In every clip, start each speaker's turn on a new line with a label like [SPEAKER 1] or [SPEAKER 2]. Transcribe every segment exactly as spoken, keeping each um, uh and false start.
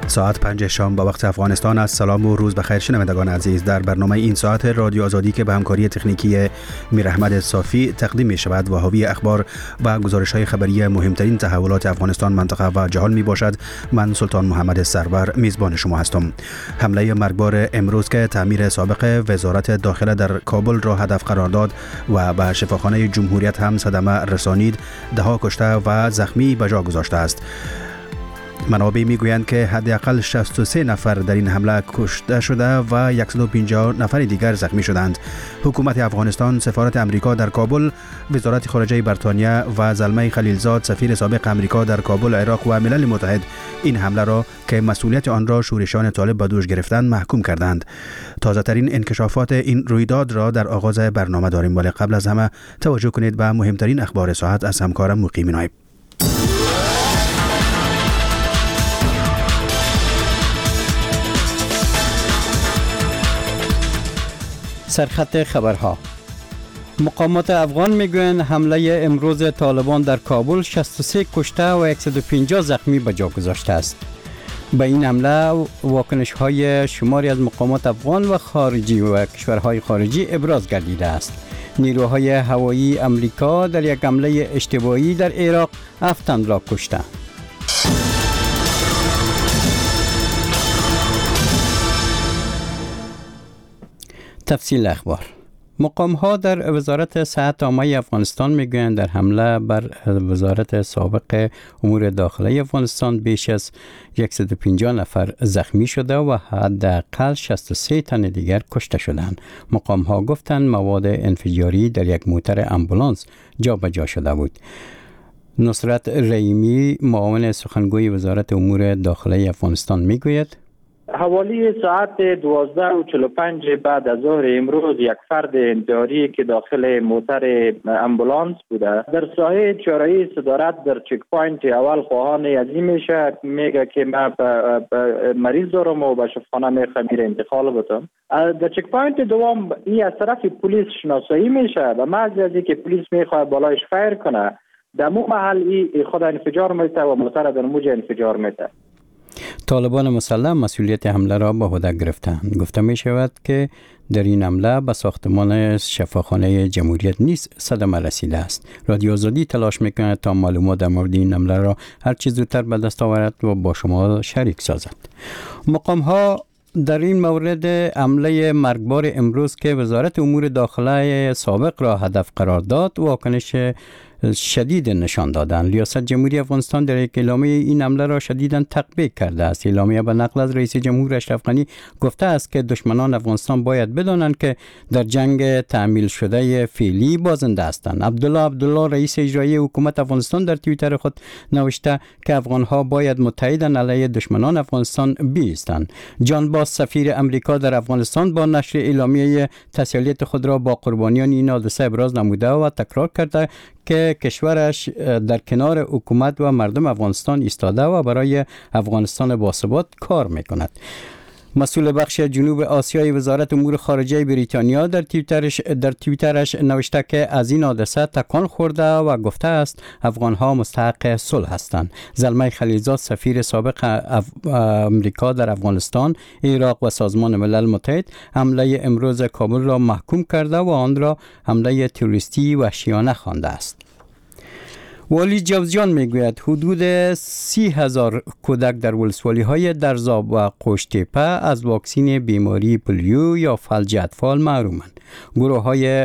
[SPEAKER 1] ساعت پنج شام با وقت افغانستان است. سلام و روز بخیر شنوندگان عزیز. در برنامه این ساعت رادیو آزادی که به همکاری تکنیکی میر احمد صافی تقدیم می شود و حاوی اخبار و گزارش های خبری مهمترین تحولات افغانستان، منطقه و جهان می باشد. من سلطان محمد سرور میزبان شما هستم. حمله مرگبار امروز که تعمیر سابق وزارت داخله در کابل را هدف قرار داد و به شفاخانه جمهوریت هم صدمه رسانید، ده ها کشته و زخمی به جا گذاشته است. منابع میگویند که حداقل شصت و سه نفر در این حمله کشته شده و صد و پنجاه نفر دیگر زخمی شدند. حکومت افغانستان، سفارت امریکا در کابل، وزارت خارجه بریتانیا و زلمه خلیلزاد سفیر سابق امریکا در کابل، عراق و ملل متحد این حمله را که مسئولیت آن را شورشیان طالب به دوش گرفتند محکوم کردند. تازه ترین انکشافات این رویداد را در آغاز برنامه داریم، ولی قبل از همه توجه کنید به مهمترین اخبار ساعت از همکارم مقیم نایب.
[SPEAKER 2] سرخط خبرها. مقامات افغان میگویند حمله امروز طالبان در کابل شصت و سه کشته و صد و پنجاه زخمی به جا گذاشته است. به این حمله واکنش های شماری از مقامات افغان و خارجی و کشورهای خارجی ابراز گردیده است. نیروهای هوایی امریکا در یک حمله اشتباهی در عراق هفت تن را کشته. تفصیل اخبار. مقام ها در وزارت صحت عامه افغانستان میگویند در حمله بر وزارت سابق امور داخلی افغانستان بیش از صد و پنجاه نفر زخمی شده و حداقل شصت و سه تن دیگر کشته شدند. مقام ها گفتند مواد انفجاری در یک موتر امبولانس جابجا شده بود. نصرت رحیمی، معاون سخنگوی وزارت امور داخلی افغانستان میگوید
[SPEAKER 3] حوالی ساعت دوازده و چهل و پنج بعد از ظهر امروز یک فرد انتحاری که داخل موتر امبولانس بوده در ساحه چهارراه صدارت در چک پوینت اول خواهان ازی میشه، میگه که من مریض دارم و به شفاخانه میخوام میره انتقال بدم. در چک پوینت دوم این از طرف پلیس شناسایی میشه و محض از اینکه پلیس میخواد بالایش فایر کنه در مو محل این خود انفجار میته و موتر در موج انفجار میته.
[SPEAKER 2] طالبان مسلح مسئولیت حمله را به عهده گرفتند. گفته می شود که در این حمله به ساختمان شفاخانه جمهوریت نیز صدمه رسیده است. رادیو آزادی تلاش میکند تا معلومات در مورد این حمله را هر چه زودتر به دست آورد و با شما شریک سازد. مقام ها در این مورد حمله مرگبار امروز که وزارت امور داخله سابق را هدف قرار داد واکنش شدید نشان دادند. ریاست جمهوری افغانستان در یک اعلامیه این حمله را شدیداً تقبیح کرده است. اعلامیه به نقل از رئیس جمهور اشرف غنی گفته است که دشمنان افغانستان باید بدانند که در جنگ تعمیل شده فعلی بازنده هستند. عبدالله عبدالله رئیس اجرایی حکومت افغانستان در توییتر خود نوشته که افغانها باید متحداً علیه دشمنان افغانستان بایستند. جان باس سفیر امریکا در افغانستان با نشر اعلامیه تسلیت خود را با قربانیان این حادثه ابراز نموده و تکرار کرده که کشورش در کنار حکومت و مردم افغانستان ایستاده و برای افغانستان باثبات کار میکند. مسئول بخش جنوب آسیای وزارت امور خارجه بریتانیا در توییترش در توییترش نوشته که از این حادثه تکان خورده و گفته است افغانها مستحق صلح هستند. زلمه خلیلزاد سفیر سابق امریکا در افغانستان، عراق و سازمان ملل متحد حمله امروز کابل را محکوم کرده و آن را حمله تروریستی وحشیانه خوانده است. والی جوزجان میگوید حدود سی هزار کودک در ولسوالی های درزاب و قوشتیپه از واکسین بیماری پولیو یا فلج اطفال محرومند. گروه های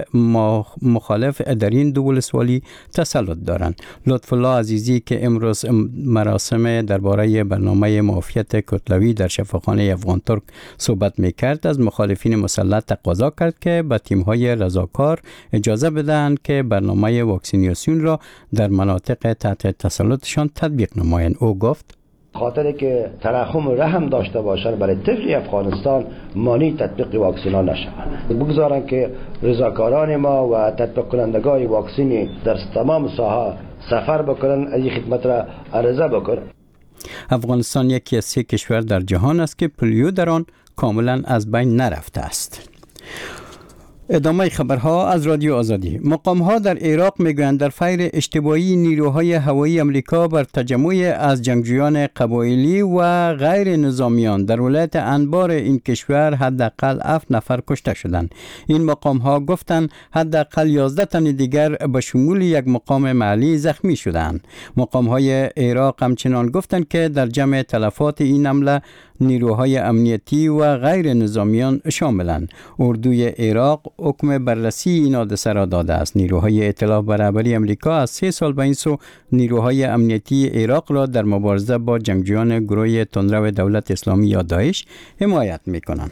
[SPEAKER 2] مخالف در این دو ولسوالی تسلط دارند. لطف الله عزیزی که امروز مراسم درباره برنامه معافیت کتلوی در شفاخانه افغان ترک صحبت میکرد از مخالفین مسلح تقاضا کرد که به تیم های رضاکار اجازه بدهند که برنامه واکسیناسیون را در مناطق تحت تسلطشان تطبیق نمایند. او گفت
[SPEAKER 4] خاطر که ترحم و رحم داشته باشند برای طفل افغانستان مانی تطبیق واکسن ها نشوند. بگذارن که رضاکاران ما و تطبیق کنندگان واکسنی در تمام ساحه سفر بکنن، از این خدمت را عرضه بکنن.
[SPEAKER 2] افغانستان یکی از سه کشور در جهان است که پولیو در آن کاملا از بین نرفته است. ادامه خبرها از رادیو آزادی. مقام ها در عراق میگویند در فیر اشتباهی نیروهای هوایی امریکا بر تجمع از جنگجویان قبایلی و غیر نظامیان در ولایت انبار این کشور حداقل هفت نفر کشته شدند. این مقام ها گفتند حداقل یازده تن دیگر به شمول یک مقام محلی زخمی شدند. مقام های عراق همچنان گفتند که در جمع تلفات این حمله نیروهای امنیتی و غیر نظامیان شاملند. اردوی عراق حکم بررسی این حادثه را داده است. نیروهای ائتلاف برابری امریکا از سه سال به این سو نیروهای امنیتی عراق را در مبارزه با جنگجویان گروه تندرو دولت اسلامی یا داعش حمایت می‌کنند.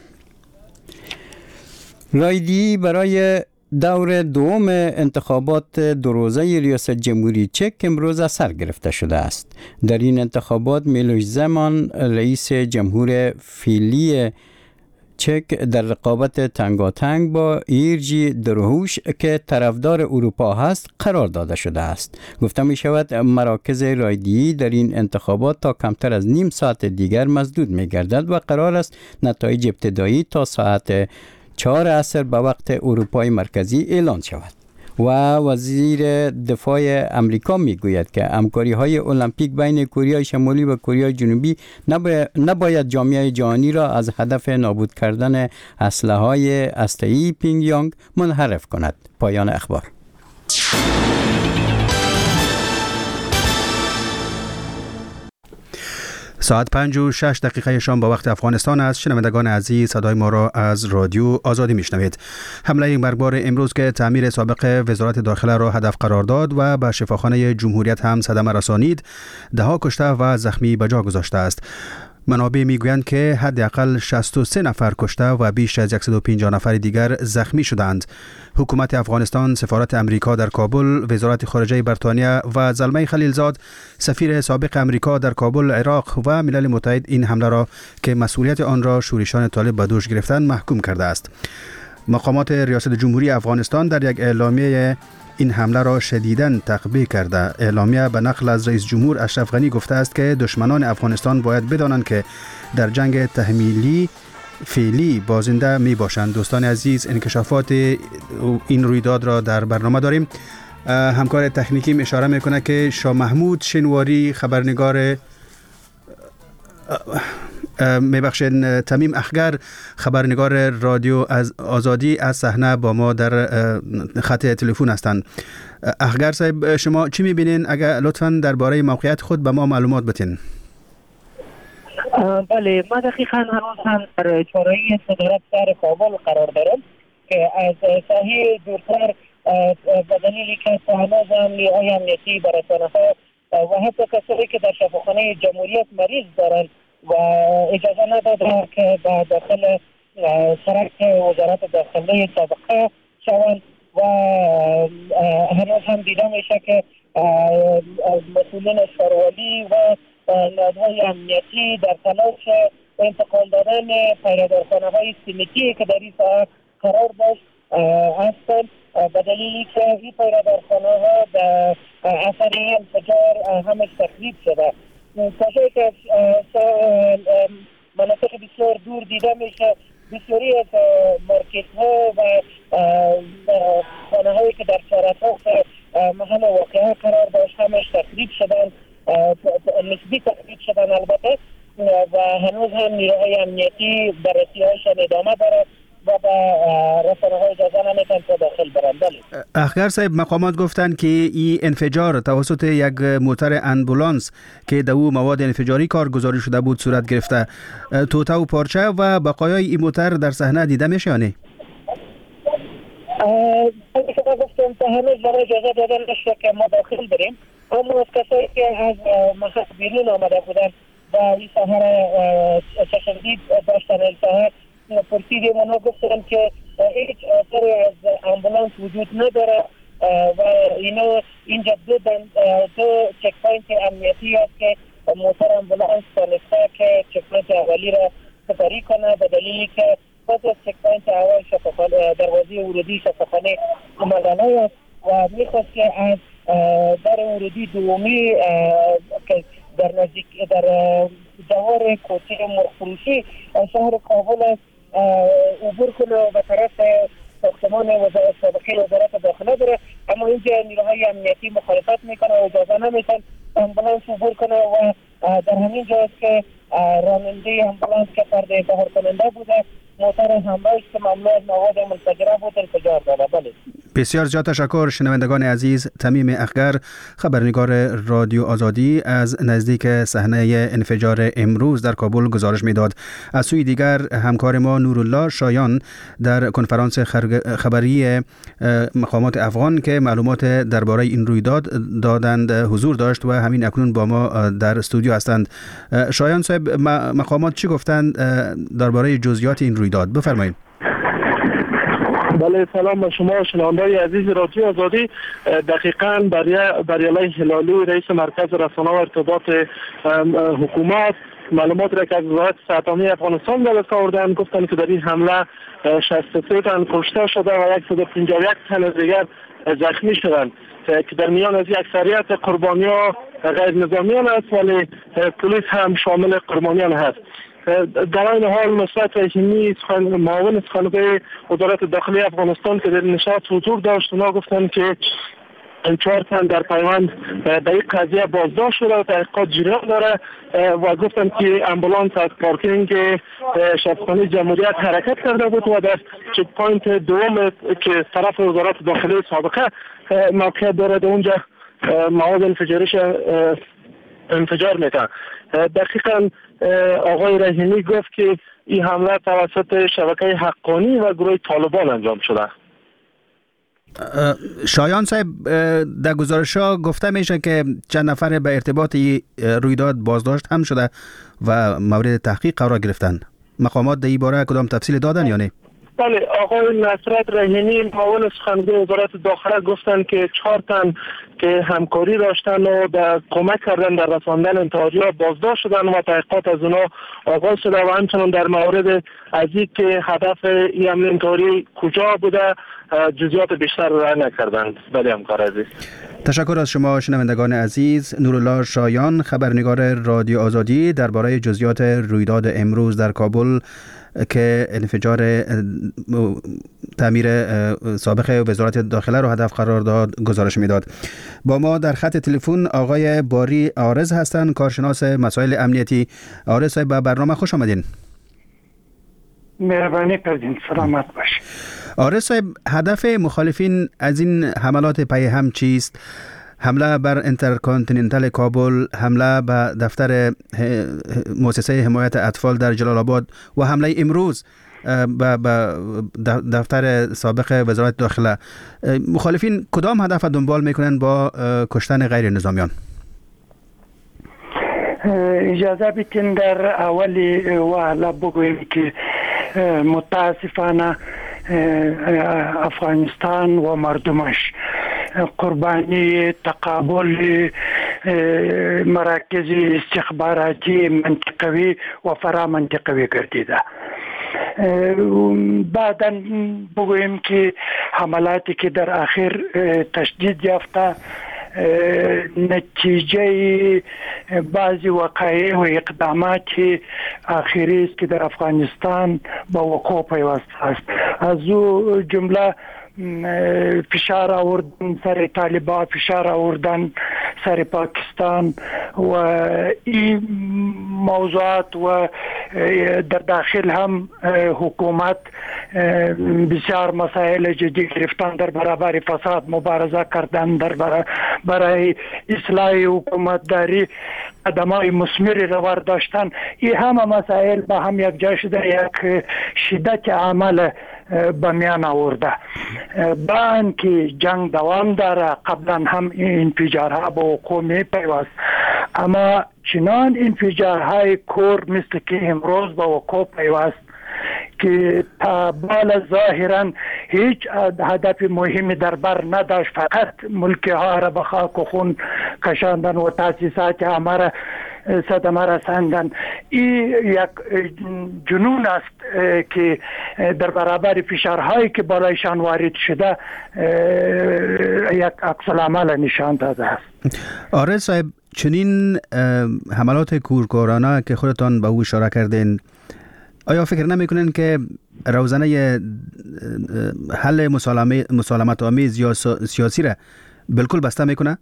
[SPEAKER 2] رایدی برای دور دوم انتخابات دو روزه ریاست جمهوری چک امروز از سر گرفته شده است. در این انتخابات میلوش زمان رئیس جمهور فعلی چک در رقابت تنگاتنگ با ایرجی دروهوش که طرفدار اروپا هست قرار داده شده است. گفته می شود مراکز رایدی در این انتخابات تا کمتر از نیم ساعت دیگر مسدود می گردد و قرار است نتایج ابتدایی تا ساعت چهار عصر به وقت اروپای مرکزی اعلان شود. و وزیر دفاع امریکا میگوید که همکاری های المپیک بین کره شمالی و کره جنوبی نباید جامعه جهانی را از هدف نابود کردن اسلحه های هسته‌ای پینگ یانگ منحرف کند. پایان اخبار.
[SPEAKER 1] ساعت پنج و شش دقیقه شام با وقت افغانستان است. شنوندگان عزیز، صدای ما را از رادیو آزادی میشنوید. حمله مرگبار امروز که تعمیر سابق وزارت داخله را هدف قرار داد و به شفاخانه جمهوریت هم صدمه رسانید، ده ها کشته و زخمی به جا گذاشته است. منابع میگویند که حداقل شصت و سه نفر کشته و بیش از صد و پنجاه نفر دیگر زخمی شدند. حکومت افغانستان، سفارت امریکا در کابل، وزارت خارجه بریتانیا و زلمه خلیلزاد، سفیر سابق امریکا در کابل، عراق و ملل متحد این حمله را که مسئولیت آن را شورشان طالب به دوش گرفتند محکوم کرده است. مقامات ریاست جمهوری افغانستان در یک اعلامیه این حمله را شدیداً تقبیح کرده. اعلامیه به نقل از رئیس جمهور اشرف غنی گفته است که دشمنان افغانستان باید بدانند که در جنگ تحمیلی فعلی بازنده می باشند. دوستان عزیز، انکشافات این رویداد را در برنامه داریم. همکار تکنیکی اشاره میکنه که شاه محمود شنواری خبرنگار میبخشین تمیم اخگر خبرنگار رادیو از آزادی از صحنه با ما در خط تلفن هستند. اخگر صاحب، شما چی میبینین؟ اگر لطفاً درباره موقعیت خود به ما معلومات بدین.
[SPEAKER 5] بله، ما دقیقاً هنوز هم در چهارراهی صدارت شهر کابل قرار دارم که از ساحه دورتر به دلیلی که هنوز هم نیروهای امنیتی بر رسانه‌ها و حتی کسانی که در شفاخانه جمهوریت مریض دارند و اجازه نداده که به داخل سرک وزارت داخله سابقه شوند و هنوز هم دیده میشه که مسئولین شاروالی و نهادهای امنیتی در تلاش انتقال دادن پیرادارخانه های سیمتی که در این ساعت قرار داشت هستند، به دلیلی که این پیرادارخانه ها در اثر انفجار همش تخریب شده. کجایی که مناطق بسیار دور دیده میشه بسیاری از مارکت ها و خانه هایی که در چهارراه محل واقعه قرار داشت همش تخریب شدن، نسبی تخریب شدن البته، و هنوز هم نیروهای امنیتی بررسی هایشان ادامه داره و به رسانه های اجازه نمیتن تا داخل برن.
[SPEAKER 1] اخگر صاحب، مقامات گفتند که این انفجار توسط یک موتر امبولانس که در او مواد انفجاری کارگزاری شده بود صورت گرفته. توته و پارچه و بقایای این موتر در صحنه دیده میشه یا نه؟
[SPEAKER 5] اگه که گفتم تا هنوز برای اجازه دادن نشده که ما داخل بریم، اما از کسایی که از محل بیرون آمده بودن و این ساحه چشمدید داشتن این ساحه پرسیدیم، اونا گفتن که هیچ آثاری از امبولانس وجود نداره و اینا اینجا دو, دو چک پوینت امنیتی هست که موتر امبولانس تانسته که چک پوینت اولی را سپری کنه، به دلیلی که پس از چک پوینت اول شفاخانه دروازه ورودی شفاخانه عملانه است و میخواست که از در ورودی دومی که در نزدیک در جوار کوچه مرغفروشی شهر کابل است عبور کنه و به طرف ساختمان وزارت سابقه وزارت داخله داره، اما اینجا نیروهای امنیتی مخالفت میکنه و اجازه نمیدن امبولانس عبور کنه و در همین جاست که راننده امبولانس که فرد بهر کننده بوده موتر همراهش که ممنوع از مواد منفجره بود انفجار داده. بله.
[SPEAKER 1] بسیار زیاد تشکر شنوندگان عزیز. تمیم اخگر، خبرنگار رادیو آزادی، از نزدیک صحنه انفجار امروز در کابل گزارش میداد. از سوی دیگر همکار ما نورالله شایان در کنفرانس خبری مقامات افغان که معلومات درباره این رویداد دادند حضور داشت و همین اکنون با ما در استودیو هستند. شایان صاحب، مقامات چی گفتند درباره جزئیات این رویداد؟ بفرمایید.
[SPEAKER 6] بله، سلام به شما شنوندگان عزیز رادیو آزادی. دقیقاً بریالای هلالی رئیس مرکز رسانه و ارتباط حکومت معلومات را که از وزارت صحت عامه افغانستان به دست آوردند گفتند که در این حمله شصت و سه تن کشته شده و صد و پنجاه و یک تن دیگر زخمی شدند که در میان از اکثریت قربانیان غیر نظامیان است، ولی پلیس هم شامل قربانیان هست. در این حال نصرت رحیمی معاون سخنگوی وزارت داخلی افغانستان که در نشست حضور داشت، اونا گفتند که چهار تن در پیوند به این قضیه بازداشت شده و تحقیقات جریان داره و گفتند که امبولانس از پارکینگ شبخانه جمهوریت حرکت کرده بود و در چک پوینت دوم که طرف وزارت داخلی سابقه موقعیت داره در اونجا مواد انفجاریش انفجار میده. دقیقاً آقای رحیمی گفت که این حمله توسط شبکه حقانی و گروه طالبان انجام شده.
[SPEAKER 1] شایان صاحب، در گزارش ها گفته میشه که چند نفر به ارتباط رویداد بازداشت هم شده و مورد تحقیق قرار گرفتن. مقامات در این باره کدام تفصیل دادن یا نه؟
[SPEAKER 6] بله، آقای نصرت رحیمی معاون سخنگوی وزارت داخله گفتند که چهار تن که همکاری داشتن و در کمک کردن در رساندن انتحاری‌ها بازداشت شدن و تحقیقات از اونا آغاز شده و همچنان در مورد از این که هدف این حمله انتحاری کجا بوده جزئیات بیشتر را نکردند. بله همکار عزیز.
[SPEAKER 1] تشکر از شما شنوندگان عزیز. نورالله شایان، خبرنگار رادیو آزادی، درباره جزئیات رویداد امروز در کابل که انفجار تعمیر سابق وزارت داخله رو هدف قرار داد گزارش میداد. با ما در خط تلفن آقای باری عارض هستند، کارشناس مسائل امنیتی. عارض صاحب، به برنامه خوش آمدین.
[SPEAKER 7] مهربانی کردین، سلامت باشید.
[SPEAKER 1] عارض صاحب، هدف مخالفین از این حملات پی هم چیست؟ حمله بر انترکانتیننتال کابل، حمله به دفتر مؤسسه حمایت اطفال در جلال آباد و حمله امروز به دفتر سابق وزارت داخله، مخالفین کدام هدف دنبال میکنن با کشتن غیر نظامیان؟
[SPEAKER 7] اجازه بدین در اولی وهله بگویم که متاسفانه افغانستان و مردمش قربانی تقابل مراکز استخباراتی منطقوی و فرا منطقوی گردیده. بعدا بگویم که حملاتی که در آخر تشدید یافته نتیجه بعضی وقایع و اقدامات آخری است که در افغانستان با وقوع پیوسته است. از او جمله فشار آوردن سر طالبان، فشار آوردن سر پاکستان و این موضوعات و در داخل هم حکومت بسیار مسائل جدی گرفتن در برابر فساد مبارزه کردن، در برای اصلاح حکومت داری قدمای مثمری را برداشتن. این همه مسائل با هم یک جا شده یک شدت عمل به میان آورده. با اینکه جنگ دوام داره، قبلا هم این انفجارها به وقوع می پیوست، اما چنان انفجارهای کور مثل که امروز به وقوع پیوست که تا بالا ظاهرا هیچ هدف مهمی در بر نداشت، فقط ملک ها را به خاک و خون کشاندن و تاسیسات همه را صدمه رساندن. این یک جنون است که در برابر فشارهایی که بالایشان وارد شده یک عکس العمل نشان داده است.
[SPEAKER 1] آره صاحب، چنین حملات کورکورانه که خودتان به او اشاره کردین، آیا فکر نمیکنین که روزنه حل مسالمت آمیز یا سیاسی را بالکل بسته میکنه؟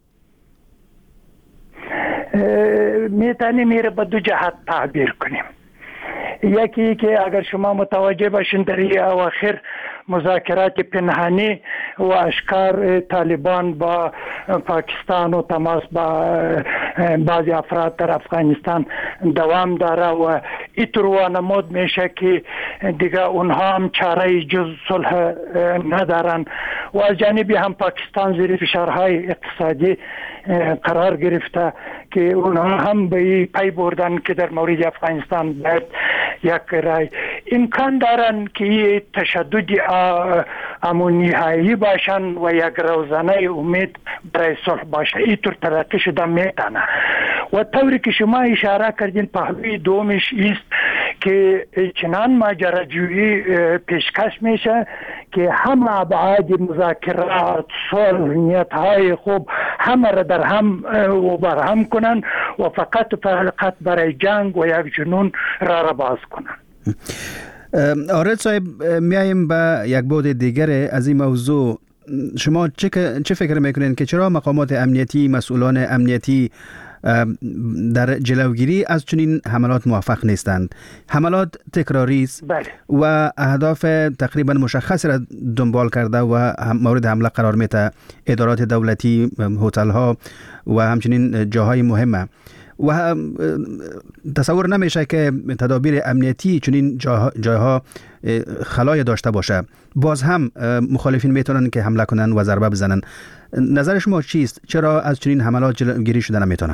[SPEAKER 7] میتونیم میره به دو جهت تعبیر کنیم. یکی که اگر شما متوجه باشین در این اواخر مذاکرات پنهانی و اشکار طالبان با پاکستان و تماس با بعضی افراد در افغانستان دوام داره و اینطور وانمود میشه که دیگه اونها هم چاره جز صلح ندارن و از جانبی هم پاکستان زیر فشارهای اقتصادی قرار گرفته که اونها هم به پی بردن که در مورد افغانستان باید یک رای امکان دارن که تشدد امون نهایی باشن و یک روزانه امید برای صلح باشه. اینطور ترقی شده میتونه و طوری که شما اشاره کردین پهلوی دومش است که چنان ماجراجویی پیشکش میشه که همه ابعاد مذاکرات صلح نیت‌های خوب همه را در هم و برهم کنن و فقط فقط برای جنگ و یک جنون را را باز کنن.
[SPEAKER 1] آرد صاحب، میاییم به یک بعد دیگر از این موضوع. شما چه چه فکر میکنین که چرا مقامات امنیتی، مسئولان امنیتی در جلوگیری از چنین حملات موفق نیستند؟ حملات تکراری است و اهداف تقریبا مشخص را دنبال کرده و مورد حمله قرار میده ادارات دولتی، هتل ها و همچنین جاهای مهمه و تصور نمیشه که تدابیر امنیتی چنین جاها خلای داشته باشه. باز هم مخالفین میتونن که حمله کنن و ضربه بزنن. نظر شما چیست؟ چرا از چنین حملات جلوگیری شده نمیتونن؟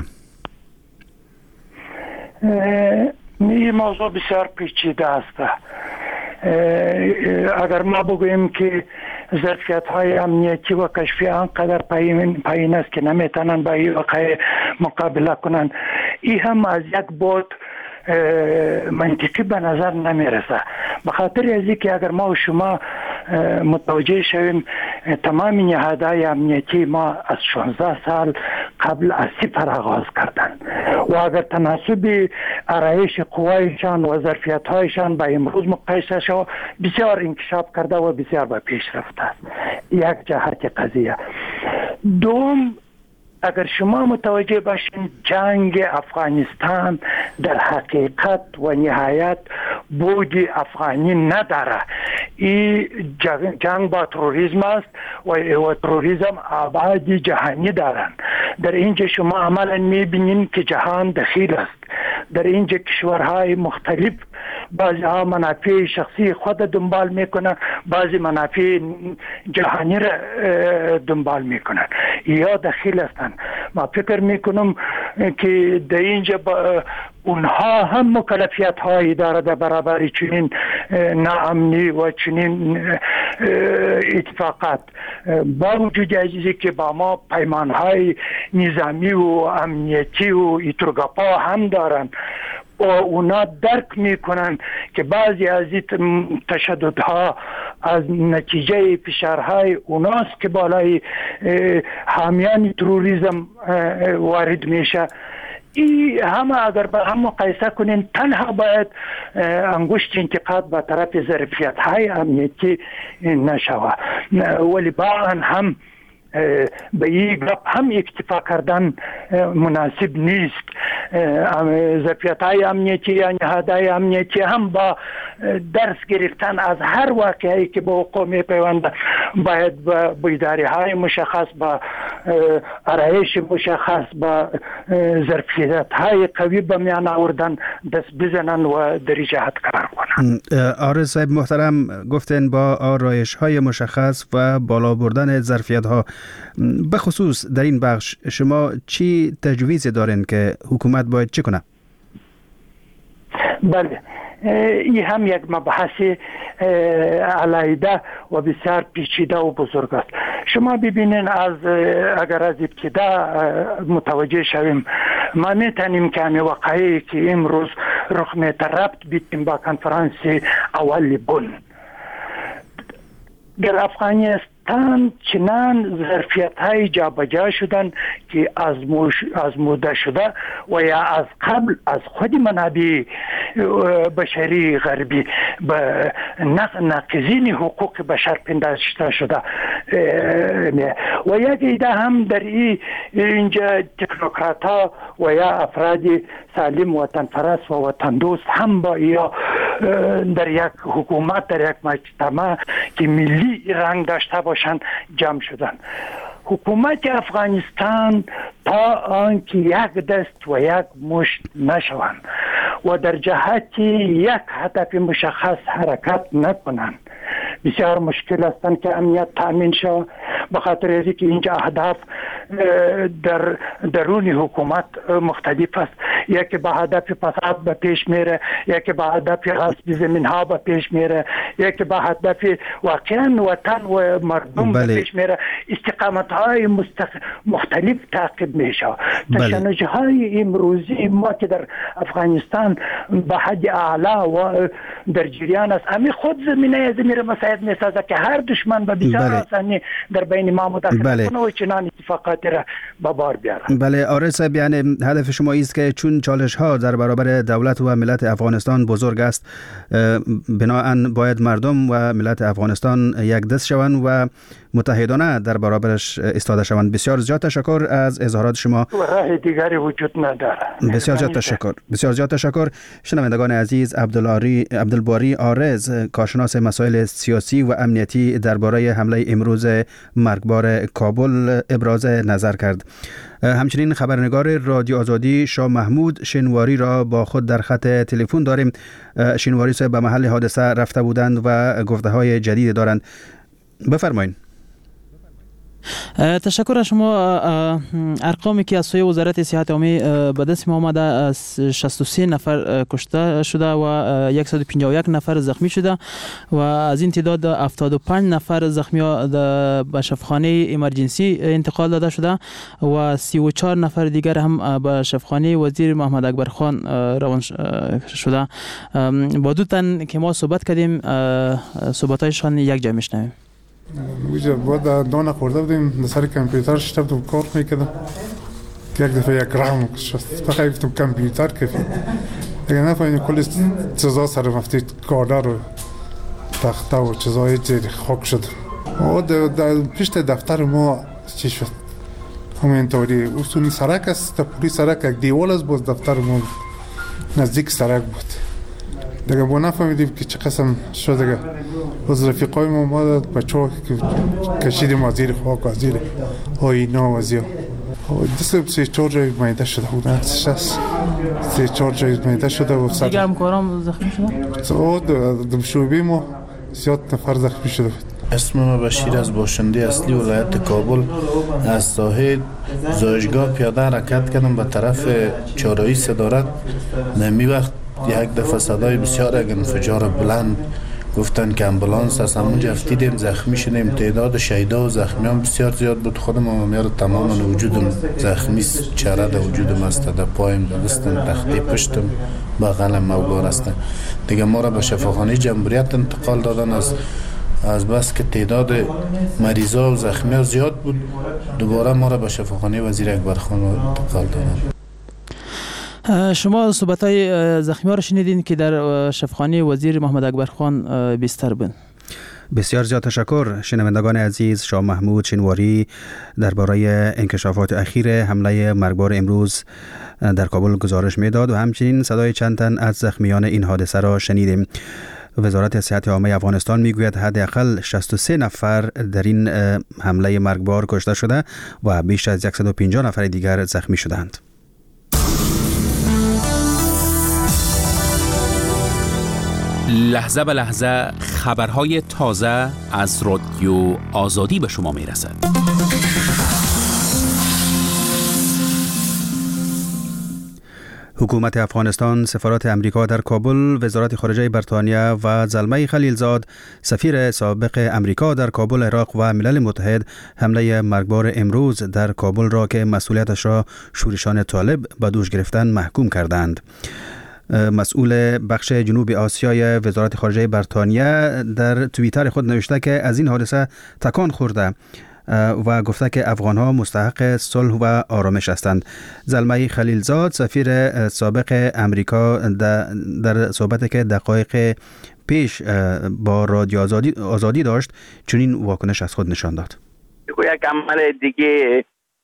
[SPEAKER 7] این موضوع بسیار پیچیده است. اگر ما بگوییم که ظرفیت های امنیتی و کشفی آنقدر پایین است که نمیتونن با این واقعه مقابله کنن، این هم از یک بود منطقی به نظر نمیرسه. به خاطر از اینکه اگر ما و شما متوجه شویم تمام نهادهای امنیتی ما از شانزده سال قبل از صفر آغاز کردن و اگر تناسب ارایش قوایشان و ظرفیت هایشان با امروز مقایسه شو بسیار انکشاف کرده و بسیار به پیش رفته است. یک جهت قضیه. دوم، اگر شما متوجه باشین جنگ افغانستان در حقیقت و نهایت بود افغانی نداره. این جنگ با تروریسم است و تروریسم ابعاد جهانی دارن. در اینجا شما عملا میبینین که جهان دخیل است. در اینجا کشورهای مختلف بعضی ها منافع شخصی خود دنبال میکنن، بعضی منافع جهانی را دنبال میکنن یا دخیل هستن. ما فکر میکنم که در اینجا اونها هم مکلفیت هایی داره در برابر چنین ناامنی و چنین اتفاقات، با وجود عزیزی که با ما پیمان های نظامی و امنیتی و ایتروگاپا هم دارن و اونا درک میکنن که بعضی از این تشددها از نتیجه فشارهای اوناست که بالای حامیان تروریسم وارد میشه. این همه اگر با هم مقایسه کنین تنها باید انگشت انتقاد به طرف ظرفیت های امنیتی نشوه، ولی با آن هم به این گپ هم اکتفا کردن مناسب نیست. ظرفیت های امنیتی یا نهادهای امنیتی هم با درس گرفتن از هر واقعی که به وقوع می پیونده باید با بیداری های مشخص، با ارایش مشخص، با ظرفیت های قوی به میان آوردن دست بزنن و در جهت کار کنن.
[SPEAKER 1] آرز صاحب محترم گفتن با آرایش های مشخص و بالا بردن ظرفیت ها. به خصوص در این بخش شما چی تجویز دارین که حکومت باید چه کنه؟
[SPEAKER 7] بله، این هم یک مبحث علیحده و بسیار پیچیده و بزرگ است. شما ببینین از اگر از ابتدا متوجه شویم ما میتونیم که همه واقعی که امروز رخ میده ربط بیتیم با کنفرانس اول بن. در افغانستان افغانستان چنان ظرفیت‌های جابجا شدن که آزموش آزموده شده و یا از قبل از خود منابع بشری غربی به ناقضین حقوق بشر پنداشته شده و یک ایده هم در اینجا تکنوکرات‌ها و یا افراد سالم وطن پرست و وطن دوست هم با یا در یک حکومت در یک مجتمع که ملی رنگ داشته باشند جمع شدن. حکومت افغانستان تا آنکه یک دست و یک مشت نشوند و در جهت یک هدف مشخص حرکت نکنند بسیار مشکل است که امنیت تامین شود، به خاطر اینکه اینجا اهداف در درون حکومت مختلف است. یکی به هدف فساد به پیش میره، یکی به هدف غصب زمین ها به پیش میره، یکی به هدف واقعا وطن و مردم به پیش میره. استقامت های مستق... مختلف تعقیب میشه. تشنج های امروزی ما که در افغانستان به حد اعلا و در جریان است، امی خود زمینه زمینه مساعد میسازه که هر دشمن به بسیار آسانی در بین ما مداخله کنه و چنان اتفاقات را به بار بیاره.
[SPEAKER 1] بله آرای صاحب، یعنی هدف شما است که چون چالش ها در برابر دولت و ملت افغانستان بزرگ است، بنابراین باید مردم و ملت افغانستان یک دست شوند و متحدانه در برابرش ایستاده شوند. بسیار زیاد تشکر از اظهارات شما.
[SPEAKER 7] راه دیگری وجود نداره.
[SPEAKER 1] بسیار زیاد تشکر. بسیار زیاد تشکر. شنوندگان عزیز، عبدالباری عبدالباری عارض، کارشناس مسائل سیاسی و امنیتی درباره حمله امروز مرگبار کابل ابراز نظر کرد. همچنین خبرنگار رادیو آزادی شاه محمود شینواری را با خود در خط تلفن داریم. شینواری صاحب به محل حادثه رفته بودند و گفته های جدید دارند. بفرمایید.
[SPEAKER 8] تشکر از شما. ارقامی که از سوی وزارت صحت عامه به دست ما آمده، از شصت و سه نفر کشته شده و صد و پنجاه و یک نفر زخمی شده و از این تعداد هفتاد و پنج نفر زخمی ها به شفاخانه امرجنسی انتقال داده شده و سی و چهار نفر دیگر هم به شفاخانه وزیر محمد اکبر خان روان شده. با دو تن که ما صحبت کردیم، صحبتایشان یک جا میشنویم.
[SPEAKER 9] ویجا بعد دانه خورده بودیم، در سر کامپیوتر شدم کار میکردم که یک دفعه یک رقم شد. بخیر گفتم کامپیوتر کفی دیگه نفهمیدم کلی چیزا سر مفتی کارده و تخته و چیزای زیر خاک شد. و در پشت دفتر ما چی شد؟ همین طوری اصولی سرک است، پولی سرک یک دیوال است، باز دفتر ما نزدیک سرک بود. دیگه با نفهمیدیم که چه قسم شد. دیگه از رفیقای ما ما بچه ها کشیدیم از زیر خاک، از زیر آینا و زیر دست سه چهار جای میده شده بودن، سه چهار جای میده شده و سر
[SPEAKER 8] دیگه همکارام زخمی شده؟
[SPEAKER 9] در شعبه ما زیاد نفر زخمی شده بود.
[SPEAKER 10] اسم ما بشیر از باشنده اصلی ولایت کابل از ساحه زایشگاه پیاده حرکت کردم به طرف چهارراهی صدارت. نمی وقت یک دفعه صدای بسیار یک انفجار بلند گفتن که امبولانس از همونجا افتیدیم، زخمی شدیم. تعداد شهیدا و زخمیان بسیار زیاد بود. خودم هم میاره تماما وجودم زخمی است، چهره در وجودم است، در پایم، در دستم، تختی پشتم، بغلم موگار است. دیگه ما را به شفاخانه جمهوریت انتقال دادن. از از بس که تعداد مریضا و زخمی‌ها زیاد بود، دوباره ما را به شفاخانه وزیر اکبر خان انتقال دادن.
[SPEAKER 8] شما صحبت‌های زخمی‌ها را شنیدین که در شفاخانه وزیر محمد اکبر خان بستر بود.
[SPEAKER 1] بسیار زیاد تشکر. شنوندگان عزیز، شاه محمود شینواری درباره انکشافات اخیر حمله مرگبار امروز در کابل گزارش میداد و همچنین صدای چند تن از زخمیان این حادثه را شنیدیم. وزارت صحت عامه افغانستان میگوید حداقل شصت و سه نفر در این حمله مرگبار کشته شده و بیش از صد و پنجاه نفر دیگر زخمی شدند.
[SPEAKER 11] لحظه به لحظه خبرهای تازه از رادیو آزادی به شما میرسد.
[SPEAKER 1] حکومت افغانستان، سفارت امریکا در کابل، وزارت خارجه بریتانیا و زلمه خلیلزاد سفیر سابق امریکا در کابل عراق و ملل متحد حمله مرگبار امروز در کابل را که مسئولیتش را شورشان طالب به دوش گرفتن محکوم کردند. مسئول بخش جنوب آسیای وزارت خارجه بریتانیا در توییتر خود نوشته که از این حادثه تکان خورده و گفته که افغان‌ها مستحق صلح و آرامش هستند. زلمه خلیلزاد سفیر سابق امریکا در صحبتی که دقایق پیش با رادیو آزادی, آزادی داشت چنین واکنش از خود نشان داد.
[SPEAKER 12] یک عمل دیگه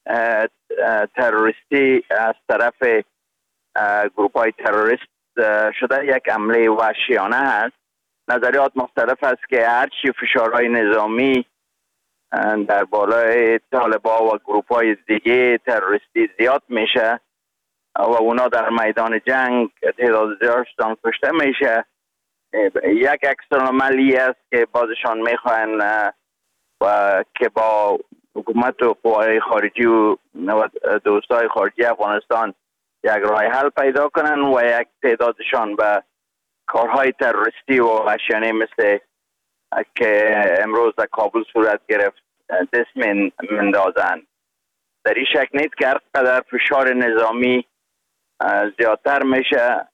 [SPEAKER 12] تروریستی از طرف گروپ‌های تروریست شده، یک عمله وحشیانه هست. نظریات مختلف است که هرچی فشارهای نظامی در بالای طالبان و گروپ‌های دیگه تروریستی زیاد میشه و اونا در میدان جنگ تعداد زیادشان کشته میشه، یک عکس‌العملی است که بازشان میخواین و که با حکومت و قوای خارجی و دوستای خارجی افغانستان یک راه حل پیدا کنن و یک تعدادشان به کارهای تروریستی و وحشیانه مثل که امروز در کابل صورت گرفت دست مندازن. در این شک نیست که هرقدر فشار نظامی زیادتر میشه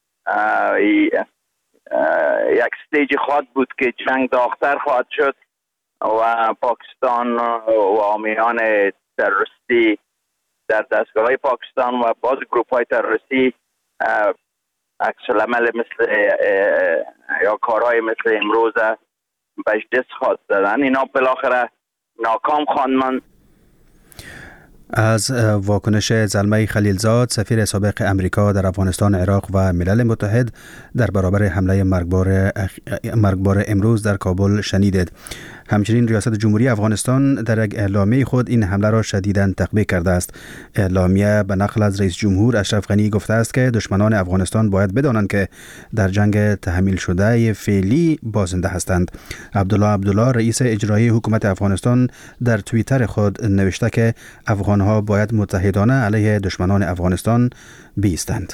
[SPEAKER 12] یک استیج خواهد بود که جنگ داغ‌تر خواهد شد و پاکستان و حامیان تروریستی در دستگاه‌های پاکستان و باز گروپ‌های تروریستی عکس‌العمل مثل یا کارهای مثل امروز بهش دست خواهد دادن. اینا بالاخره ناکام خواهند.
[SPEAKER 1] از واکنش زلمه خلیلزاد سفیر سابق امریکا در افغانستان، عراق و ملل متحد در برابر حمله مرگبار مرگبار امروز در کابل شنیدید. همچنین ریاست جمهوری افغانستان در یک اعلامیه خود این حمله را شدیداً تقبیح کرده است. اعلامیه به نقل از رئیس جمهور اشرف غنی گفته است که دشمنان افغانستان باید بدانند که در جنگ تحمیل شده فعلی بازنده هستند. عبدالله عبدالله رئیس اجرایی حکومت افغانستان در توییتر خود نوشته که افغانها باید متحدانه علیه دشمنان افغانستان بایستند.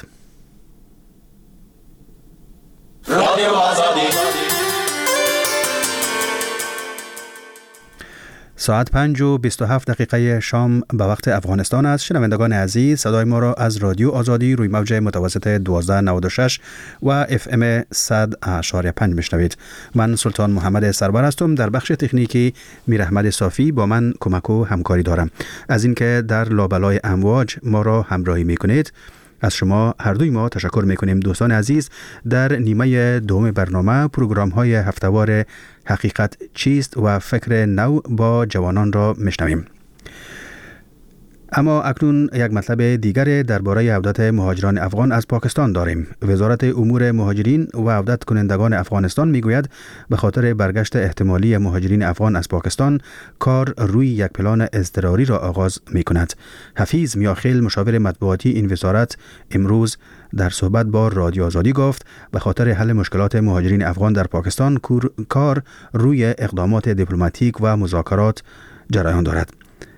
[SPEAKER 1] ساعت پنج و بیست و هفت دقیقه شام به وقت افغانستان است. شنوندگان عزیز، صدای ما را از رادیو آزادی روی موج متوسط دوازده نود و شش و اف ام صد و پنج میشنوید. من سلطان محمد سرور هستم. در بخش تکنیکی میر احمد صافی با من کمک و همکاری دارم. از اینکه در لابلای امواج ما را همراهی میکنید از شما هر دوی ما تشکر میکنیم. دوستان عزیز، در نیمه دوم برنامه پروگرام های هفتهوار حقیقت چیست و فکر نو با جوانان را میشنویم. اما اکنون یک مطلب دیگر درباره عودت مهاجران افغان از پاکستان داریم. وزارت امور مهاجرین و عودت کنندگان افغانستان میگوید به خاطر برگشت احتمالی مهاجرین افغان از پاکستان کار روی یک پلان اضطراری را آغاز میکند. حفیظ میاخیل مشاور مطبوعاتی این وزارت امروز در صحبت با رادیو آزادی گفت به خاطر حل مشکلات مهاجرین افغان در پاکستان کار روی اقدامات دیپلماتیک و مذاکرات جریان دارد.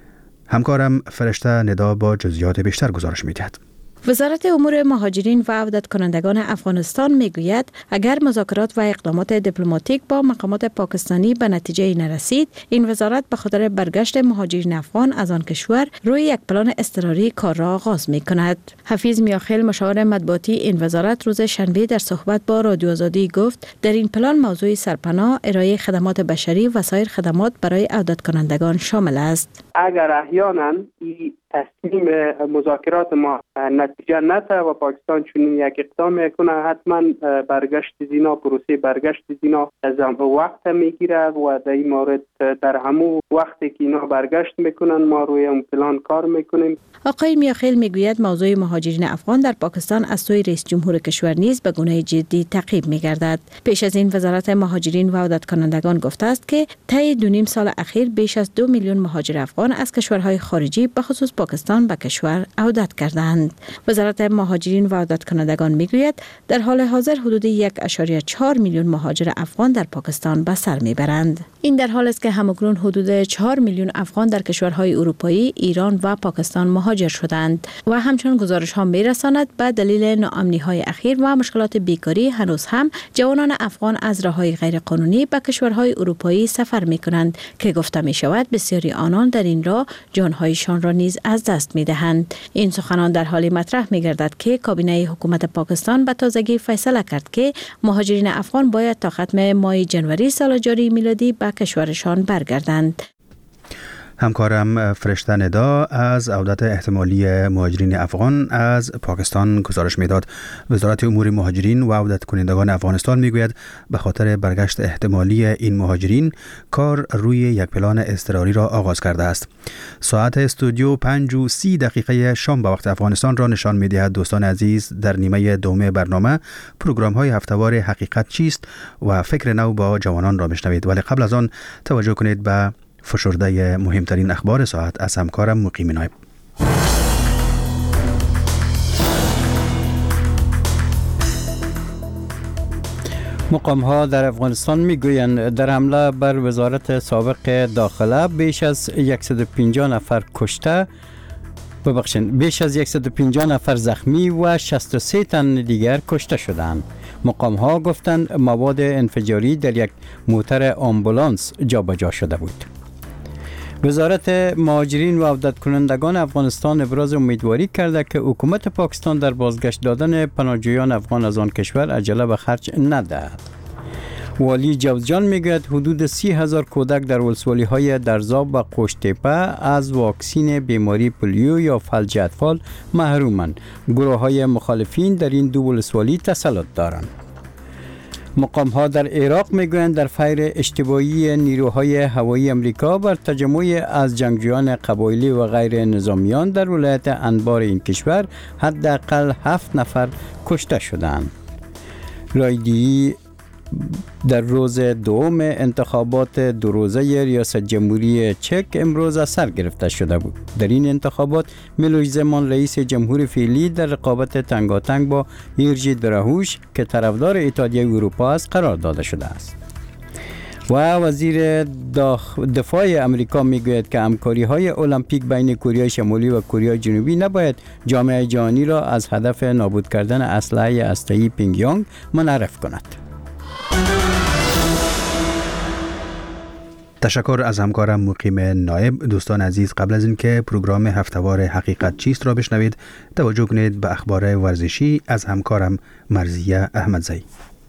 [SPEAKER 1] همکارم فرشته ندا با جزئیات بیشتر گزارش می‌دهد.
[SPEAKER 13] وزارت امور مهاجرین و عودت کنندگان افغانستان میگوید اگر مذاکرات و اقدامات دیپلماتیک با مقامات پاکستانی به نتیجه نرسید، این وزارت به خاطر برگشت مهاجرین افغان از آن کشور روی یک پلان اضطراری کار را آغاز می کند. حفیظ میاخیل مشاور مطبوعاتی این وزارت روز شنبه در صحبت با رادیو آزادی گفت در این پلان موضوع سرپناه، ارائه خدمات بشری و سایر خدمات برای عودت کنندگان شامل است.
[SPEAKER 14] اگر احیانا تصمیم مذاکرات ما نتیجه نده و پاکستان چنین یک اقدام میکنه، حتما برگشت زینا پروسه برگشت زینا از وقت میگیره و در این مورد در همون وقتی که اینا برگشت میکنن ما روی اون پلان کار میکنیم.
[SPEAKER 13] آقای میاخیل میگوید موضوع مهاجرین افغان در پاکستان از سوی رئیس جمهور کشور نیز به گونه جدی تعقیب میگردد. پیش از این وزارت مهاجرین و عودت کنندگان گفته است که طی دو نیم سال اخیر بیش از دو میلیون مهاجر افغان از کشورهای خارجی به خصوص پاکستان به کشور عودت کردند. وزارت مهاجرین و عودت کنندگان میگوید در حال حاضر حدود یک ممیز چهار میلیون مهاجر افغان در پاکستان به سر میبرند. این در حالی است که همکنون حدود چهار میلیون افغان در کشورهای اروپایی، ایران و پاکستان مهاجر شدند و همچنان گزارش ها میرساند به دلیل ناامنی های اخیر و مشکلات بیکاری هنوز هم جوانان افغان از راههای غیر قانونی به کشورهای اروپایی سفر می کنند که گفته می شود بسیاری آنان در این راه جانهایشان را نیز از دست می دهند. این سخنان در حالی مطرح مطرح می گردد که کابینه حکومت پاکستان به تازگی فیصله کرد که مهاجرین افغان باید تا ختم ماه جنوری سال جاری میلادی به کشورشان برگردند.
[SPEAKER 1] همکارم فرشته ندا از عودت احتمالی مهاجرین افغان از پاکستان گزارش میداد. وزارت امور مهاجرین و عودت کنندگان افغانستان میگوید به خاطر برگشت احتمالی این مهاجرین کار روی یک پلان اضطراری را آغاز کرده است. ساعت استودیو پنج و سی دقیقه شام به وقت افغانستان را نشان میدهد. دوستان عزیز، در نیمه دوم برنامه پروگرام های هفتهوار حقیقت چیست و فکر نو با جوانان را میشنوید، ولی قبل از آن توجه کنید به فشرده مهمترین اخبار ساعت از همکارم مقیم نایب.
[SPEAKER 2] مقام ها در افغانستان میگویند در حمله بر وزارت سابق داخله بیش از صد و پنجاه نفر کشته ببخشید بیش از صد و پنجاه نفر زخمی و شصت و سه تن دیگر کشته شدند. مقام ها گفتند مواد انفجاری در یک موتر آمبولانس جابجا شده بود. وزارت مهاجرین و عودت کنندگان افغانستان ابراز امیدواری کرده که حکومت پاکستان در بازگشت دادن پناهجویان افغان از آن کشور عجله به خرج ندهد. والی جوزجان میگوید حدود سی هزار کودک در ولسوالی های درزاب و قوشتیپه از واکسین بیماری پولیو یا فلج اطفال محرومند. گروه های مخالفین در این دو ولسوالی تسلط دارند. مقام ها در عراق میگویند در فیر اشتباهی نیروهای هوایی امریکا بر تجمع از جنگجویان قبایلی و غیر نظامیان در ولایت انبار این کشور حداقل هفت نفر کشته شدند. رایدی در روز دوم انتخابات دو روزه ریاست جمهوری چک امروز از سر گرفته شده بود. در این انتخابات میلوش زمان رئیس جمهور فعلی در رقابت تنگاتنگ با یرجی دراهوش که طرفدار اتحادیه اروپا است قرار داده شده است. و وزیر دفاع امریکا میگوید که همکاری های المپیک بین کره شمالی و کره جنوبی نباید جامعه جهانی را از هدف نابود کردن اسلحه هسته‌ای پینگیانگ منحرف کند.
[SPEAKER 1] تشکر از همکارم مقیم نایب. دوستان عزیز، قبل از اینکه پروگرام هفتهوار حقیقت چیست را بشنوید، توجه کنید به اخبار ورزشی از همکارم مرزیه احمدزئی.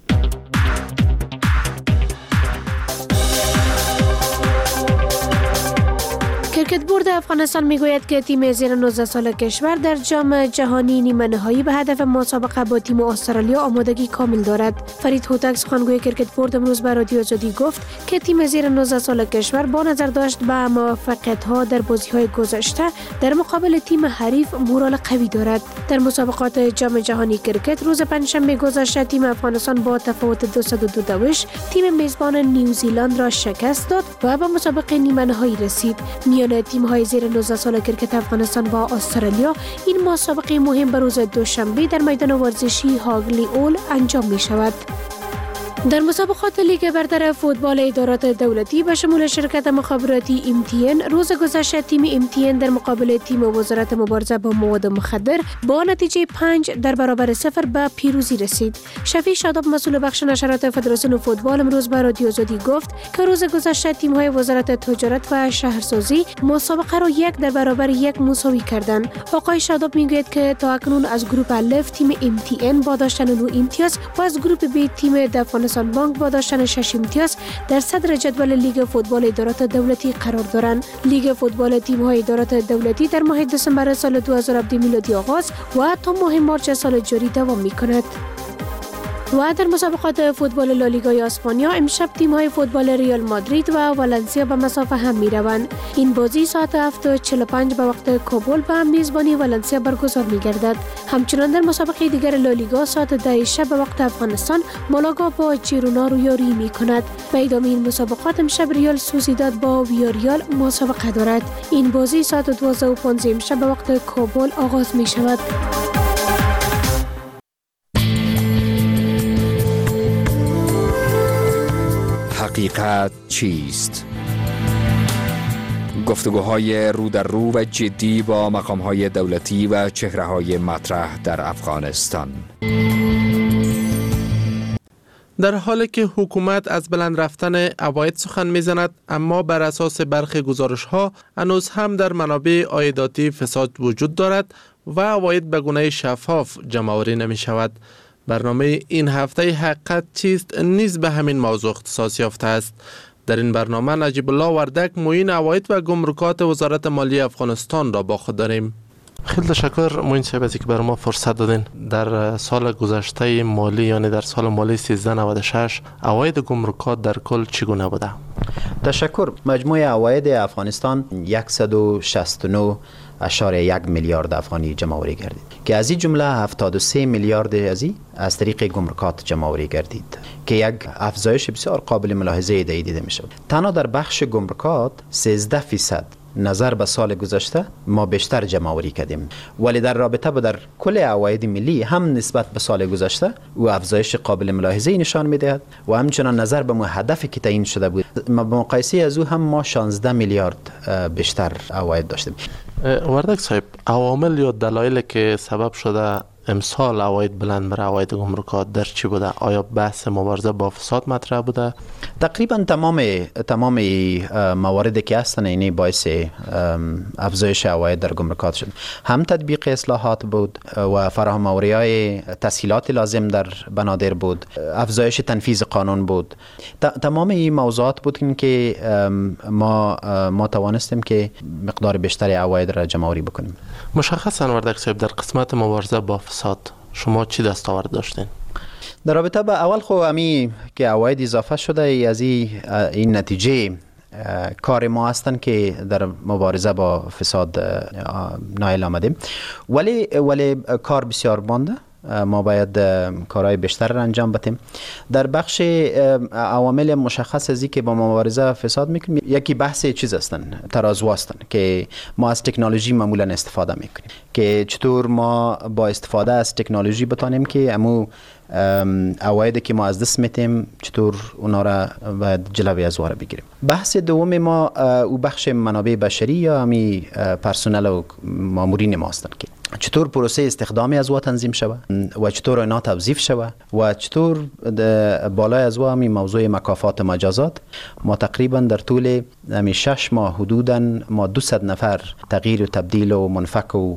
[SPEAKER 15] کرکت بورد افغانستان میگوید که تیم زیر نوزده سال کشور در جام جهانی نیمه نهایی به هدف مسابقه با تیم استرالیا آمادگی کامل دارد. فرید هوتک سخنگوی کرکت بورد امروز به رادیو آزادی گفت که تیم زیر نوزده سال کشور با نظر داشت به موفقیت‌ها در بازی‌های گذشته در مقابل تیم حریف مورال قوی دارد. در مسابقات جام جهانی کرکت روز پنجشنبه گذشته تیم افغانستان با تفاوت دویست و دو دویش تیم میزبان نیوزیلند را شکست داد و به مسابقه نیمه نهایی رسید. میان تیم های زیر نوزده سال کرکت افغانستان با استرالیا این مسابقه مهم به روز دوشنبه در میدان ورزشی هاگلی اول انجام می شود. در مسابقات لیگ برتر فوتبال ادارات دولتی به شمول شرکت مخابراتی ام تی ان روز گذشته تیم ام تی ان در مقابل تیم وزارت مبارزه با مواد مخدر با نتیجه پنج در برابر صفر به پیروزی رسید. شفیع شاداب مسئول بخش نشرات فدراسیون فوتبال امروز به رادیو آزادی گفت که روز گذشته تیم های وزارت تجارت و شهرسازی مسابقه را یک در برابر یک مساوی کردند. آقای شاداب میگوید که تا اکنون از گروه الف تیم ام تی ان با داشتن نه امتیاز و از گروه ب تیم افغانستان بانک با داشتن شش امتیاز در صدر جدول لیگ فوتبال ادارات دولتی قرار دارند. لیگ فوتبال تیم‌های ادارات دولتی در ماه دسامبر سال دو هزار و هفده میلادی آغاز و تا ماه مارس سال جاری دوام می‌کند. و در مسابقات فوتبال لالیگای اسپانیا امشب تیم‌های فوتبال ریال مادرید و والنسیا به مسافه هم می‌روند. این بازی ساعت هفت و چهل و پنج به وقت کابل به میزبانی والنسیا برگزار می‌گردد. همچنان در مسابقه دیگر لالیگا ساعت ده شب به وقت افغانستان مالاگا با جیرونا رویاری می‌کند. به ادامه این مسابقات امشب ریال سوسیداد با ویاریال مسابقه دارد. این بازی ساعت دوازده و پانزده امشب به وقت کابل آغاز می‌شود.
[SPEAKER 11] حقیقت چیست؟ گفتگوهای رو در رو و جدی با مقام‌های دولتی و چهره‌های مطرح در افغانستان.
[SPEAKER 16] در حالی که حکومت از بلند رفتن عواید سخن میزند، اما بر اساس برخی گزارش‌ها هنوز هم در منابع عایداتی فساد وجود دارد و عواید به گونه شفاف جمع‌آوری نمی‌شود. برنامه این هفته حقیقت چیست نیز به همین موضوع اختصاص یافته است. در این برنامه نجیب الله وردک معین عواید و گمرکات وزارت مالیه افغانستان را با خود داریم. خیلی تشکر معین صاحب از اینکه برای ما فرصت دادین. در سال گذشته مالی یعنی در سال مالی سیزده نود و شش عواید گمرکات در کل چگونه بوده؟
[SPEAKER 17] تشکر. مجموع عواید افغانستان صد و شصت و نه اشاره یک میلیارد افغانی جمع آوری گردید که از این جمله هفتاد و سه میلیارد از این از طریق گمرکات جمع آوری گردید که یک افزایش بسیار قابل ملاحظه دیده می شود. تنها در بخش گمرکات سیزده فیصد نظر به سال گذشته ما بیشتر جمع آوری کردیم، ولی در رابطه با در کل عواید ملی هم نسبت به سال گذشته و افزایش قابل ملاحظه نشان میدهد و همچنان نظر به هدفی که تعیین شده بود به مقایسه از او هم ما شانزده میلیارد بیشتر عواید داشتیم.
[SPEAKER 16] وردک صاحب، عوامل یا دلایلی که سبب شده امسال عواید بلند بر عواید گمرکات در چی بوده؟ آیا بحث مبارزه با فساد مطرح بوده؟
[SPEAKER 17] تقریبا تمام تمام مواردی که هستن اینی باعث افزایش عواید در گمرکات شد. هم تطبیق اصلاحات بود و فراهم آوری‌های تسهیلات لازم در بنادر بود، افزایش تنفیذ قانون بود. تمام این موضوعات بود که ما ما توانستیم که مقدار بیشتری عواید را جمع آوری بکنیم.
[SPEAKER 16] مشخصاً وردک صاحب، در قسمت مبارزه با فساد شما چی دستاورد داشتین؟
[SPEAKER 17] در رابطه با اول خو امی که عواید اضافه شده از این نتیجه کار ما هستن که در مبارزه با فساد نایل آمدیم، ولی ولی کار بسیار مانده. ما باید کارهای بیشتر را انجام بدیم. در بخش عوامل مشخص ازی که با مبارزه فساد میکنیم، یکی بحث چیز هستن، ترازو هستن که ما از تکنولوژی معمولا استفاده میکنیم که چطور ما با استفاده از تکنولوژی بتانیم که امو عوایدی که ما از دست میتیم چطور اونا را باید جلوی از واره بگیریم. بحث دوم ما او بخش منابع بشری یا همی پرسنل و مامورین ما هستن که چطور پروسه استخدامی از وا تنظیم شود و چطور اینا توظیف شود و چطور بالای از وا همی موضوع مکافات و مجازات. ما تقریبا در طول همی شش ماه حدودا ما دویست نفر تغییر و تبدیل و منفک و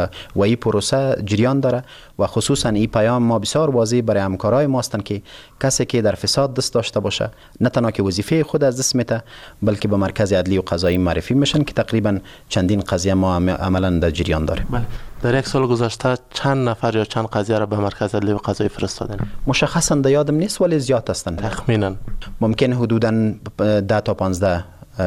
[SPEAKER 17] و این پروسه جریان داره و خصوصا این پیام ما بسیار واضح برای همکارای ما هستند که کسی که در فساد دست داشته باشه نه تنها که وظیفه خود از دست میده بلکه به مرکز عدلی و قضایی معرفی میشن که تقریبا چندین قضیه ما عملا در جریان داره.
[SPEAKER 16] بله. در یک سال گذشته چند نفر یا چند قضیه را به مرکز عدلی و قضایی فرستادن؟
[SPEAKER 17] مشخصا در یادم نیست ولی زیاد هستند.
[SPEAKER 16] تخمینا
[SPEAKER 17] ممکن حدودا ده تا پانزده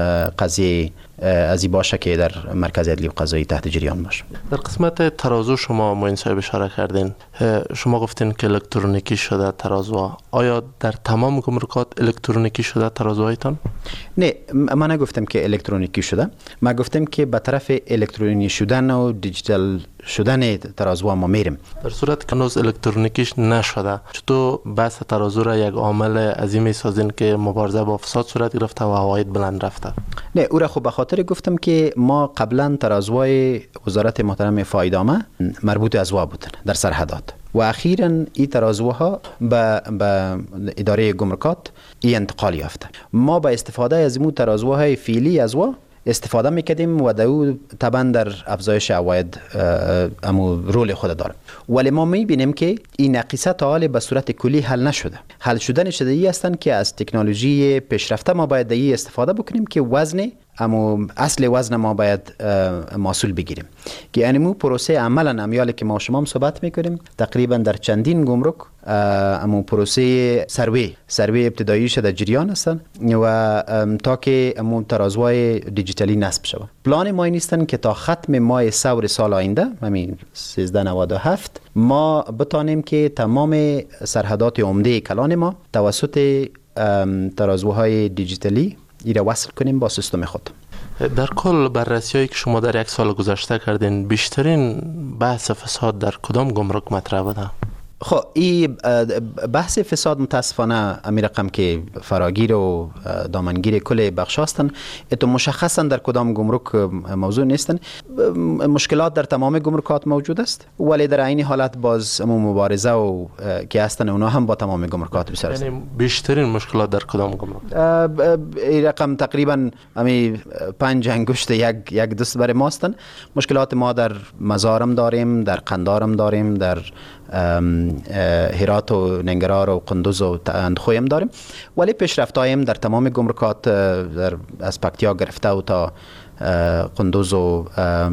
[SPEAKER 17] قضیه از این باشه که در مرکز عدلی و قضایی تحت جریان باشه.
[SPEAKER 16] در قسمت ترازو شما معین صاحب اشاره کردین، شما گفتین که الکترونیکی شده ترازو. آیا در تمام گمرکات الکترونیکی شده ترازوهایتان؟
[SPEAKER 17] نه، من نگفتم که الکترونیکی شده، من گفتم که به طرف الکترونیکی شدن و دیجیتال شدن ترازو ما میریم.
[SPEAKER 16] در صورت که هنوز الکترونیکیش نشده، چطور بحث ترازو را یک عامل عظیم میسازین که مبارزه با فساد صورت گرفته و عواید بلند رفته؟
[SPEAKER 17] نه، او را خب به خاطر گفتم که ما قبلا ترازوهای وزارت محترم فایدامه مربوط از وا بودن در سرحدات و اخیراً این ترازوها به به اداره گمرکات این انتقال یافته. ما با استفاده از این ترازوهای فعلی از وا استفاده میکردیم و دو طبعا در افزایش عواید امو رول خود داره، ولی ما میبینیم که این نقیصه تا حال به صورت کلی حل نشده. حل شدن شده ای هستند که از تکنولوژی پیشرفته ما باید دی استفاده بکنیم که وزن اما اصل وزن ما باید محصول بگیریم که یعنی مو پروسه عملا امیالی که ما شما هم صحبت میکنیم تقریبا در چندین گمرک اما پروسه سروی سروی ابتدایی شده جریان هستن و تا که امون ترازوهای دیجیتالی نصب شود. پلان ما این نیستن که تا ختم ماه سور سال آینده همین سیزده نود و هفت ما بتانیم که تمام سرحدات عمده کلان ما توسط ترازوهای دیجیتالی ایره وصل کنیم با سیستم خود.
[SPEAKER 16] در کل بررسی‌هایی که شما در یک سال گذشته کردین، بیشترین بحث فساد در کدام گمرک مطرح بوده؟
[SPEAKER 17] خب این بحث فساد متاسفانه امی رقم که فراگیر و دامنگیر کل بخش هستن، اتو مشخصا در کدام گمرک موضوع نیستن. مشکلات در تمام گمرکات موجود است، ولی در این حالت باز مبارزه و که هستن اونا هم با تمام گمرکات بسیار است.
[SPEAKER 16] یعنی بیشترین مشکلات در کدام گمرک؟
[SPEAKER 17] این رقم تقریبا امی پنج انگشت یک یک دست برای ما هستن. مشکلات ما در مزارم داریم، در قندارم داریم، در هرات و ننگرهار و قندوز و اندخویم داریم، ولی پیشرفت‌هایم در تمام گمرکات در از پکتیا گرفته و تا قندوز و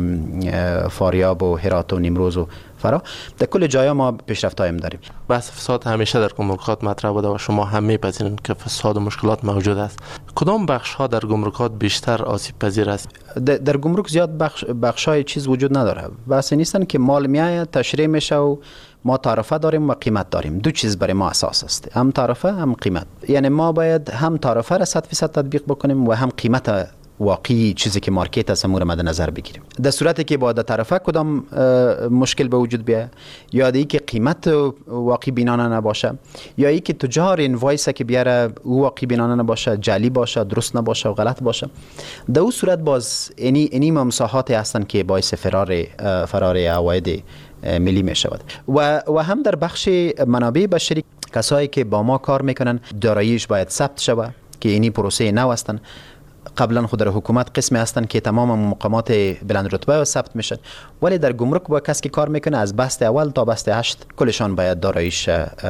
[SPEAKER 17] فاریاب و هرات و نیمروز و فرا در کل جایا ما پیشرفت‌هایم داریم.
[SPEAKER 16] بحث فساد همیشه در گمرکات مطرح بوده و شما هم می‌پذیرین که فساد و مشکلات موجود است. کدام بخش‌ها در گمرکات بیشتر آسیب پذیر است؟
[SPEAKER 17] در گمرک زیاد بخش بخش‌های چیز وجود نداره. بحث نیستن که مال میآید تشریح میشه و ما تعرفه داریم و قیمت داریم. دو چیز برای ما اساس است، هم تعرفه هم قیمت. یعنی ما باید هم تعرفه را صد فیصد تطبیق بکنیم و هم قیمت واقعی چیزی که مارکت است مورد مد نظر بگیریم. در صورتی که با طرفه کدام مشکل به وجود بیاید، یا ای که قیمت واقعی بینانه نباشه، یا ای که تجار اینوایس که بیاره او واقعی بینانه نباشه، جعلی باشه، درست نباشه و غلط باشه، در اون صورت باز اینی اینی مساحات هستن که باعث فرار فرار عواید ملی می شود. و و هم در بخش منابع بشری کسایی که با ما کار میکنن داراییش باید ثبت شود که اینی پروسه نو هستن. قبلا خود در حکومت قسمی هستن که تمام مقامات بلند رتبه ثبت میشن، ولی در گمرک با کسی که کار میکنه از بست اول تا بست هشت کلشان باید داراییش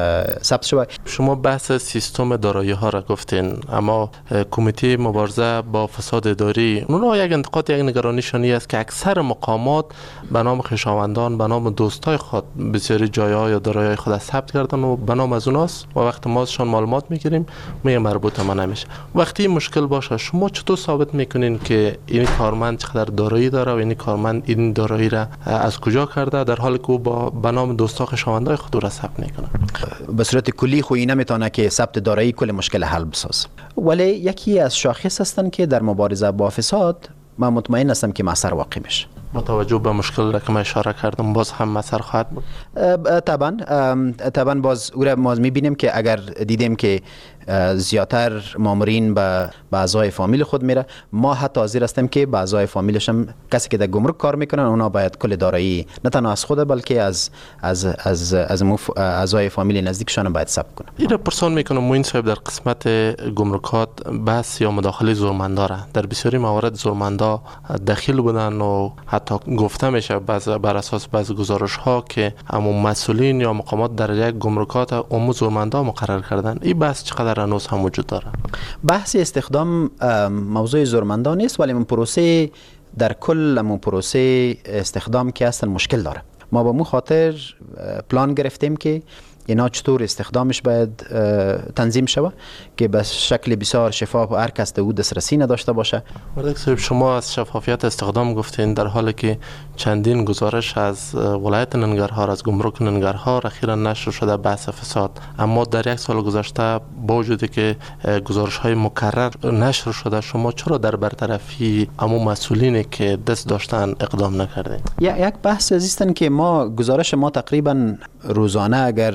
[SPEAKER 17] ثبت شود.
[SPEAKER 16] شما بحث سیستم دارایی ها را گفتین، اما کمیته مبارزه با فساد اداری اونها یک انتقاد، یک نگرانیشانی است که اکثر مقامات به نام خویشاوندان، به نام دوستای خود بسیاری جایها یا دارایی خود ثبت کردن و به نام از اوناست و وقتی ما ازشان معلومات میگیریم میگه مربوط ما نمیشه. وقتی مشکل باشه شما چطور ثابت میکنین که این کارمند چقدر دارایی داره و این کارمند این دارایی را از کجا کرده، در حالی که او با به نام دوستا خویشاوندای خود را ثبت میکنه؟
[SPEAKER 17] به صورت کلی خو این نمیتونه که ثبت دارایی کل مشکل حل بسازه، ولی یکی از شاخص هستن که در مبارزه با فساد من مطمئن هستم که مسئله واقع میشه.
[SPEAKER 16] با توجه به مشکل را که من اشاره کردم باز هم مسئله خواهد بود؟
[SPEAKER 17] طبعا طبعا باز او را ما میبینیم که اگر دیدیم که زیادتر مامورین به اعضای فامیل خود میره، ما حتی حاضر هستیم که به اعضای فامیلش هم کسی که در گمرک کار میکنن اونا باید کل دارایی نه تنها از خود بلکه از از از از اعضای فامیل نزدیکشان باید ثبت کنه.
[SPEAKER 16] این پرسان میکنم موین صاحب، در قسمت گمرکات بحث یا مداخله زورمنداره در بسیاری موارد زورمندا دخیل بودن و حتی گفته میشه بر اساس بعض گزارش ها که همون مسئولین یا مقامات در یک گمرکات عموم زورمندا مقرر کردن. این بحث چقدر هنوز هم وجود داره؟
[SPEAKER 17] بحث استخدام موضوع زورمندا نیست، ولی من پروسه در کل من پروسه استخدام که هستن مشکل داره. ما با مو خاطر پلان گرفتیم که اینا چطور استخدامش باید تنظیم شود که به شکل بسیار شفاف و هر کس او دسترسی نداشته باشه.
[SPEAKER 16] وردک صاحب، شما از شفافیت استخدام گفتین، در حالی که چندین گزارش از ولایت ننگرهار، از گمرک ننگرهار اخیرا نشر شده بحث فساد، اما در یک سال گذشته با وجودی که گزارش های مکرر نشر شده، شما چرا در برطرفی همون مسئولینی که دست داشتن اقدام نکردین؟
[SPEAKER 17] یک بحث عزیزتن که ما گزارش ما تقریبا روزانه اگر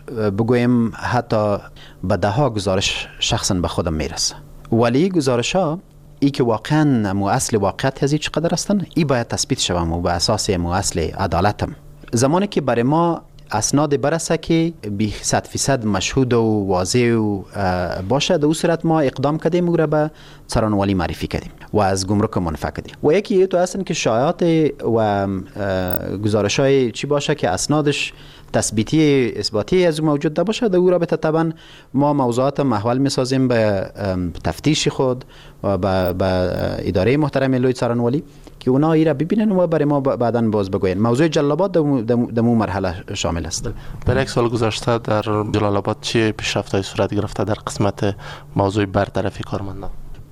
[SPEAKER 17] بگویم حتی به ده ها گزارش شخصا به خودم میرسه، ولی گزارش ها ای که واقعا مو اصل واقعیت هزی چقدر هستن ای باید تثبیت شوم و به اساس مو اصل عدالتم. زمانی که برای ما اسناد برسه که بی صد فیصد مشهود و واضح و باشه، در اون صورت ما اقدام کردیم و را به سرانوالی معرفی کردیم و از گمرک منفعه کردیم. و یکی تو هستن که شایعات و گزارش های چی باشه که اسنادش تثبیتی اثباتی از موجود باشه، در او رابطه طبعا ما موضوعات محول میسازیم به تفتیش خود و به اداره محترم لوی سرانوالی که اونا ای را ببینن و برای ما بعداً باز بگوین. موضوع جلال‌آباد در مو مرحله شامل است.
[SPEAKER 16] در یک سال گذشته در جلال‌آباد چه پیشرفت‌های صورت گرفته در قسمت موضوع برطرفی کارمندان؟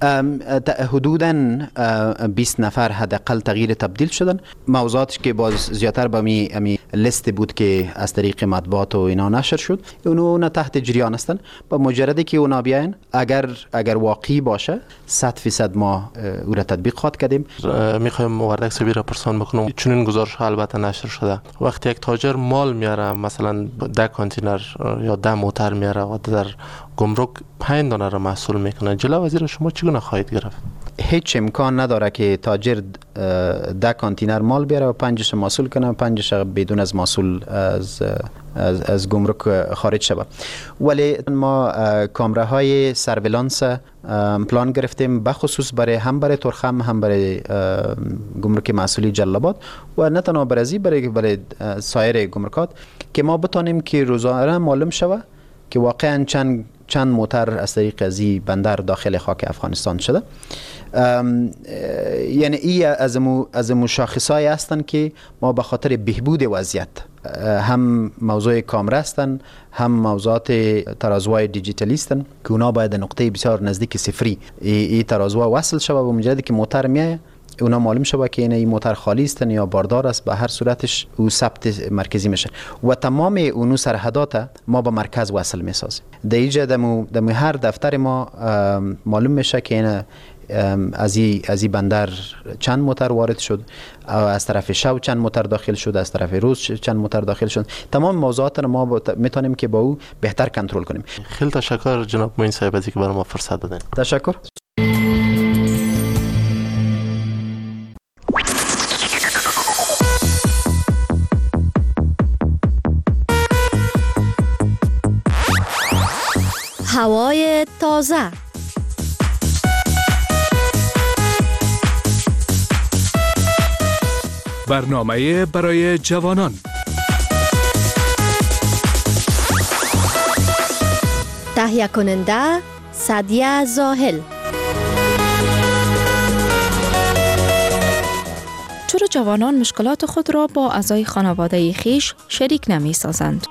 [SPEAKER 17] حدوداً بیست نفر حداقل تغییر تبدیل شدن. موضوعاتی که باز زیادتر به می لیست بود که از طریق مطبوعات و اینا نشر شد، اونا تحت جریان هستن. با مجردی که اونا بیاین، اگر اگر واقعی باشه صد فیصد ما او را تطبیق خواهد کردیم.
[SPEAKER 16] میخوایم وردک سبی را پرسان بکنم، چون این گزارش ها البته نشر شده، وقتی یک تاجر مال میاره، مثلا ده کانتینر یا ده موتر میاره و در گمرک پنج دانه را محصول میکنه، جلو وزیر شما چگونه خواهید گرفت؟
[SPEAKER 17] هیچ امکان نداره که تاجر ده کانتینر مال بیاره و پنجش محصول کنه، پنجش بدون از محصول از از, از گمرک خارج شود. ولی ما کامره های سرویلانس پلان گرفتیم، بخصوص برای هم برای ترخم هم برای گمرک محصولی جلال‌آباد و نه تنها برای برای برای سایر گمرکات، که ما بتانیم که روزانه معلوم شود که واقعا چند چند موتر از طریق از این بندر داخل خاک افغانستان شده. یعنی این از مو از مشاخصای هستند که ما به خاطر بهبود وضعیت، هم موضوع کامره هستن، هم موضوعات ترازوهای دیجیتالی هستن که اونا باید نقطه بسیار نزدیک صفری این ترازوها وصل شود و مجردی که موتر میایه اونا معلوم شود که این موتر خالی است یا باردار است، به هر صورتش او ثبت مرکزی میشه و تمام اونو سرحدات ما به مرکز وصل میسازیم. در اینجا دمو دمو هر دفتر ما معلوم میشه که این از این از این بندر چند موتر وارد شد، از طرف شو چند موتر داخل شد، از طرف روز چند موتر داخل شد. تمام موضوعات رو ما میتونیم که با او بهتر کنترل کنیم.
[SPEAKER 16] خیلی تشکر جناب معین صاحب از اینکه برای ما فرصت دادین.
[SPEAKER 17] تشکر.
[SPEAKER 18] هوای تازه.
[SPEAKER 11] برنامه برای جوانان.
[SPEAKER 18] تهیه کننده سعدیه زاهل. چرا جوانان مشکلات خود را با اعضای خانواده خویش شریک نمی سازند؟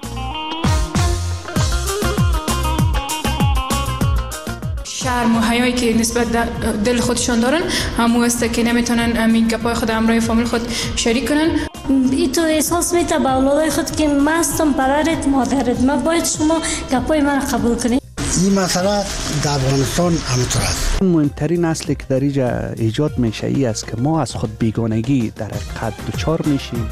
[SPEAKER 19] شرم و حیایی که نسبت دل خودشان دارن همو است که نمیتونن همین گپای خود همراه فامیل خود شریک کنن.
[SPEAKER 20] ای تو احساس میته با اولادای خود که مستم پررت مادرت، ما باید شما گپای من قبول کنید.
[SPEAKER 21] این مسئله در افغانستان همینطور است.
[SPEAKER 22] مهمترین اصلی که در اینجا ایجاد میشه ای است که ما از خود بیگانگی در حقیقت دچار میشیم.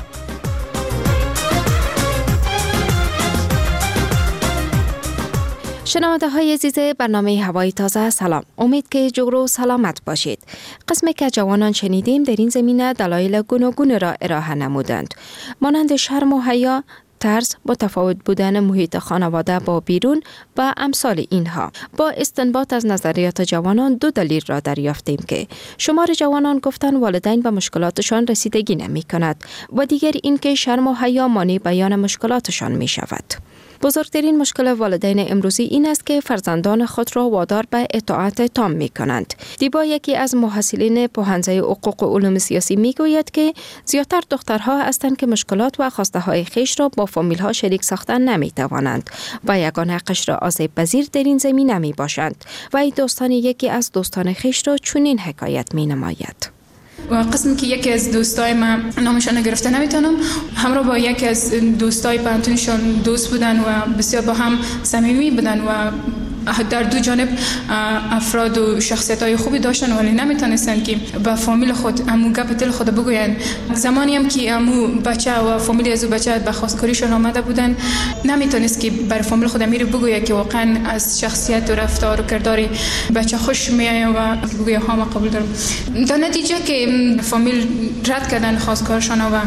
[SPEAKER 18] شنونده های عزیز برنامه هوای تازه، سلام. امید که جور و سلامت باشید. قسمی که جوانان شنیدیم در این زمینه دلایل گوناگون را ارائه نمودند، مانند شرم و حیا، ترس، متفاوت بودن محیط خانواده با بیرون و امثال اینها. با استنباط از نظریات جوانان دو دلیل را دریافتیم که شمار جوانان گفتن والدین به مشکلاتشان رسیدگی نمی کند و دیگر این که شرم و حیا مانع بیان مشکلاتشان می شود. بزرگترین مشکل والدین امروزی این است که فرزندان خود را وادار به اطاعت تام می کنند. دیبا یکی از محصلین پوهنځی حقوق و علوم سیاسی می گوید که زیادتر دخترها هستند که مشکلات و خواسته های خویش را با فامیل ها شریک ساختن نمی توانند و یگانه حقش را آسیب پذیر در این زمینه می باشند و این داستان یکی از دوستان خویش را چنین حکایت می نماید.
[SPEAKER 19] و قسم که یکی از دوستای من نامشان گرفته نمیتونم، همراه با یکی از دوستای پانتونشان دوست بودن و بسیار با هم صمیمی بودن و در دو جانب افراد و شخصیت‌های خوبی داشتن ولی نمیتونستن که با فامیل خود امو گپ دل خود بگوین. زمانی هم که امو بچه و فامیل از بچه به خواستگاریشون آمده بودن نمیتونست که بر فامیل خود امیر بگوید که واقعا از شخصیت و رفتار و کردار بچه خوش میایه و بگوید ها ما قبول دارم. در نتیجه که فامیل رد کردن خواستگارشون و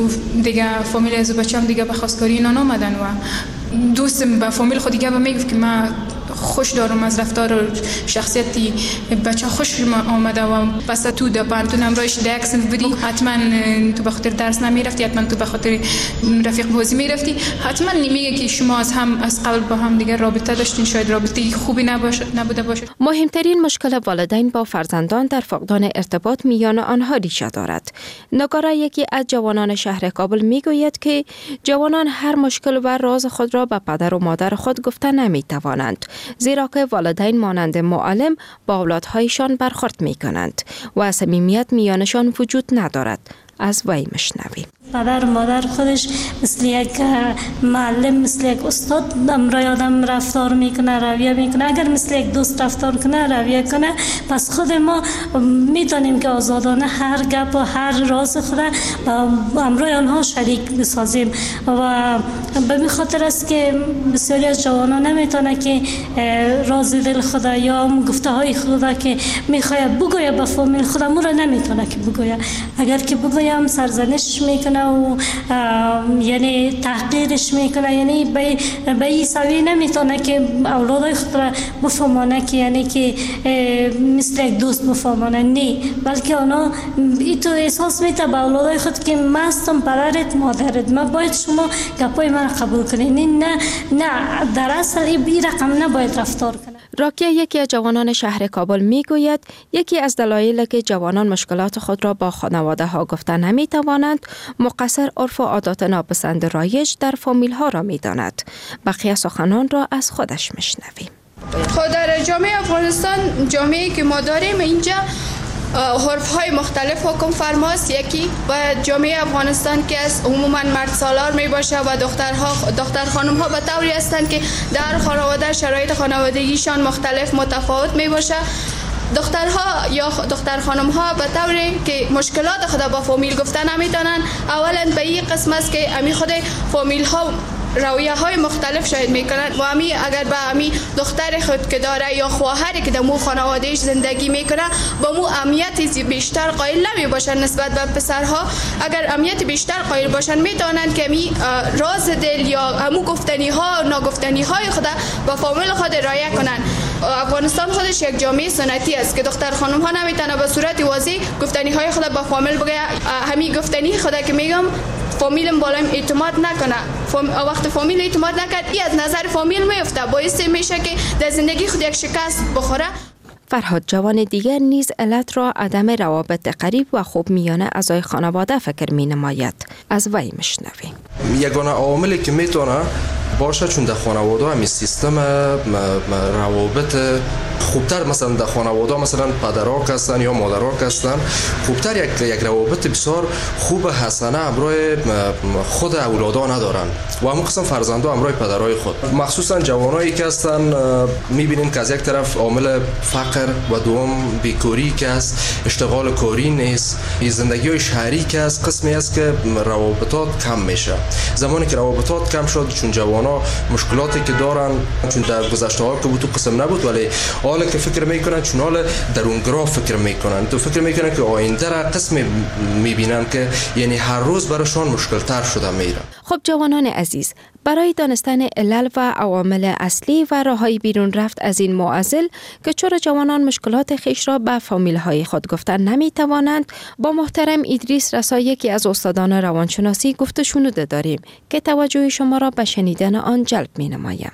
[SPEAKER 19] دیگه فامیل از بچه هم دیگه به خواستگاری اینا آمدن و دوستم با فامیل خود دیگه میگفت که من خوش دارم از رفتار و شخصیتی بچه خوش آمده و پس تو در پانتون همراهش دکس بودی، حتما تو به خاطر درس نمیرفتی، حتما تو به خاطر رفیق بازی میرفتی، حتما نمیگه که شما از هم از قبل با هم دیگه رابطه داشتین، شاید رابطه خوبی نباشه نبوده باشه.
[SPEAKER 18] مهمترین مشکل والدین با فرزندان در فقدان ارتباط میان آنها ریشه دارد. نگارا یکی از جوانان شهر کابل میگوید که جوانان هر مشکل و راز خود را به پدر و مادر خود گفته نمیتوانند، زیرا که والدین مانند معلم با اولادهایشان برخورد می کنند و صمیمیت میانشان وجود ندارد. از وی مشنویم.
[SPEAKER 20] پدر مادر خودش مثل یک معلم، مثل یک استاد امرای آدم رفتار میکنه، رویه میکنه. اگر مثل یک دوست رفتار کنه، رویه کنه، پس خود ما میتونیم که آزادانه هر گپ و هر راز خود با امرای آنها شریک بسازیم. و به می خاطر است که بسیاری از جوانان نمیتونه که راز دل خود یا گفته های خود که میخواد بگویه به فامیل خود مو را نمیتونه که بگویه. اگر که بگویم سرزنش میکنه و یعنی تحقیرش میکنه، یعنی به به این سوی نمیتونه که اولادای خود را بفهمانه که یعنی که مثل یک دوست بفهمانه، نه، بلکه اونا ای تو احساس میته به اولادای خود که مستم پدرت مادرت، ما باید شما گپای من قبول کنین. نه نه در اصل این رقم نباید رفتار کنه.
[SPEAKER 18] راکیه یکی از جوانان شهر کابل میگوید یکی از دلایلی که جوانان مشکلات خود را با خانواده ها گفتن نمی توانند مقصر عرف و عادات ناپسند رایج در فامیل ها را می داند. بقیه سخنان را از خودش میشنویم.
[SPEAKER 3] خود در جامعه افغانستان، جامعه‌ای که ما داریم اینجا حرف های مختلف حکم فرماست. یکی و جامعه افغانستان که از عموما مرد سالار می باشه و دخترها دختر خانم ها به طوری هستند که در خانواده شرایط خانوادگیشان مختلف متفاوت می باشه. دخترها یا دختر خانم ها به طوری که مشکلات خود با فامیل گفتن نمیتونن. اولا به این قسم است که امی خود فامیل ها رویه های مختلف شاید میکنن و امی اگر به امی دختر خود که داره یا خواهری که در مو خانوادهش زندگی میکنه با مو اهمیت بیشتر قائل نمی باشن نسبت به پسرها. اگر اهمیت بیشتر قائل باشن میتونن که امی راز دل یا همو گفتنی ها ناگفتنی های خود با فامیل خود رعایت کنن. افغانستان خودش یک جامعه سنتی است که دختر خانم ها نمیتونه به صورت واضح گفتنی های خود با فامیل بگه. همین گفتنی خود که میگم فامیلم بالایم اعتماد نکنه. فام... وقت فامیل اعتماد نکرد ای از نظر فامیل میفته، باعث میشه که در زندگی خود یک شکست بخوره.
[SPEAKER 18] فرهاد جوان دیگر نیز علت را عدم روابط قریب و خوب میان اعضای خانواده فکر می نماید. از وی میشنویم.
[SPEAKER 4] یگانه عاملی که میتونه باشه چون در خانواده همین سیستم روابط خوبتر، مثلا در خانواده مثلا پدرها هستن یا مادرها هستن، خوبتر یک یک روابط بسیار خوب حسنه همراه خود اولادا ندارن و همون قسم فرزندا همراه پدرهای خود. مخصوصا جوانایی که هستن میبینیم که از یک طرف عامل فقر و دوم بیکاری که است، اشتغال کاری نیست، زندگی شهری که است، قسمی است که روابطات کم میشه. زمانی که روابطات کم شد چون جوانا مشکلاتی که دارن، چون در گذشته ها که بود تو قسم نبود، ولی حالا که فکر میکنن چون حالا درونگرا فکر میکنن، تو فکر میکنن که آینده را قسم میبینن که یعنی هر روز براشون مشکل تر شده میره.
[SPEAKER 18] خب جوانان عزیز، برای دانستن علل و عوامل اصلی و راههای بیرون رفت از این معضل که چرا جوانان مشکلات خیش را به فامیل های خود گفتن نمی توانند، با محترم ادریس رسا یکی از استادان روانشناسی گفته شنوده داریم که توجه شما را به شنیدن آن جلب می نمایم.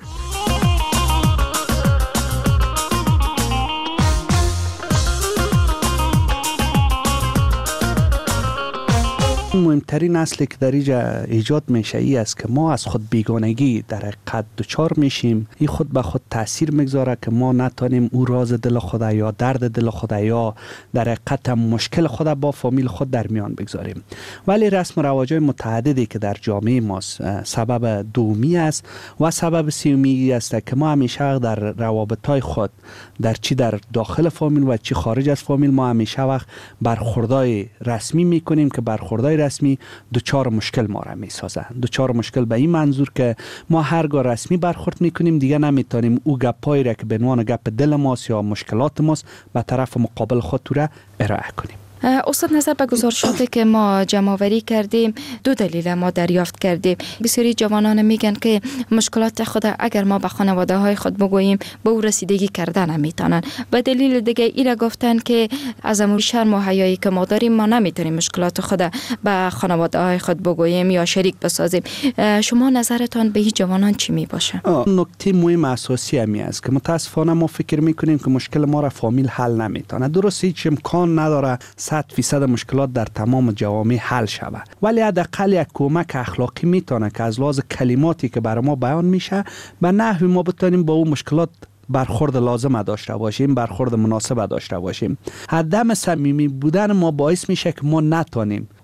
[SPEAKER 22] مهمترین اصلی که در اینجا ایجاد میشه ای است که ما از خود بیگانگی در حقیقت دچار میشیم. این خود به خود تاثیر میگذاره که ما نتونیم او راز دل خود یا درد دل خود یا در حقیقت مشکل خود با فامیل خود در میان بگذاریم. ولی رسم و رواج‌های متعددی که در جامعه ما سبب دومی است و سبب سومی است که ما همیشه در روابط‌های خود در چی در داخل فامیل و چی خارج از فامیل ما همیشه وقت برخوردهای رسمی میکنیم که برخوردهای رسمی دوچار مشکل ما را میسازه. دوچار مشکل به این منظور که ما هرگاه رسمی برخورد میکنیم دیگه نمیتونیم او گپایی را که به عنوان گپ دل ماست یا مشکلات ماست به طرف مقابل خود را ارائه کنیم.
[SPEAKER 18] استاد، نظر به گزارشاتی که ما جمع‌آوری کردیم دو دلیل ما دریافت کردیم. بسیاری جوانان میگن که مشکلات خود اگر ما به خانواده های خود بگوییم به او رسیدگی کردن نمیتونن. و دلیل دیگه ایره گفتن که از امور شرم و حیایی که ما داریم ما نمیتونیم مشکلات خود به خانواده های خود بگوییم یا شریک بسازیم. شما نظرتان به این جوانان چی می باشه؟
[SPEAKER 22] نکته مهم اساسی همی است که متاسفانه ما فکر میکنیم که مشکل ما را فامیل حل نمیتونه. درست هیچ امکان نداره صد فیصد مشکلات در تمام جوامع حل شود، ولی حداقل یک کمک اخلاقی میتونه که از لحاظ کلماتی که برای ما بیان میشه به نحوی ما بتونیم با اون مشکلات برخورد لازم داشته باشیم، برخورد مناسب داشته باشیم. عدم صمیمی بودن ما باعث میشه که ما نتونیم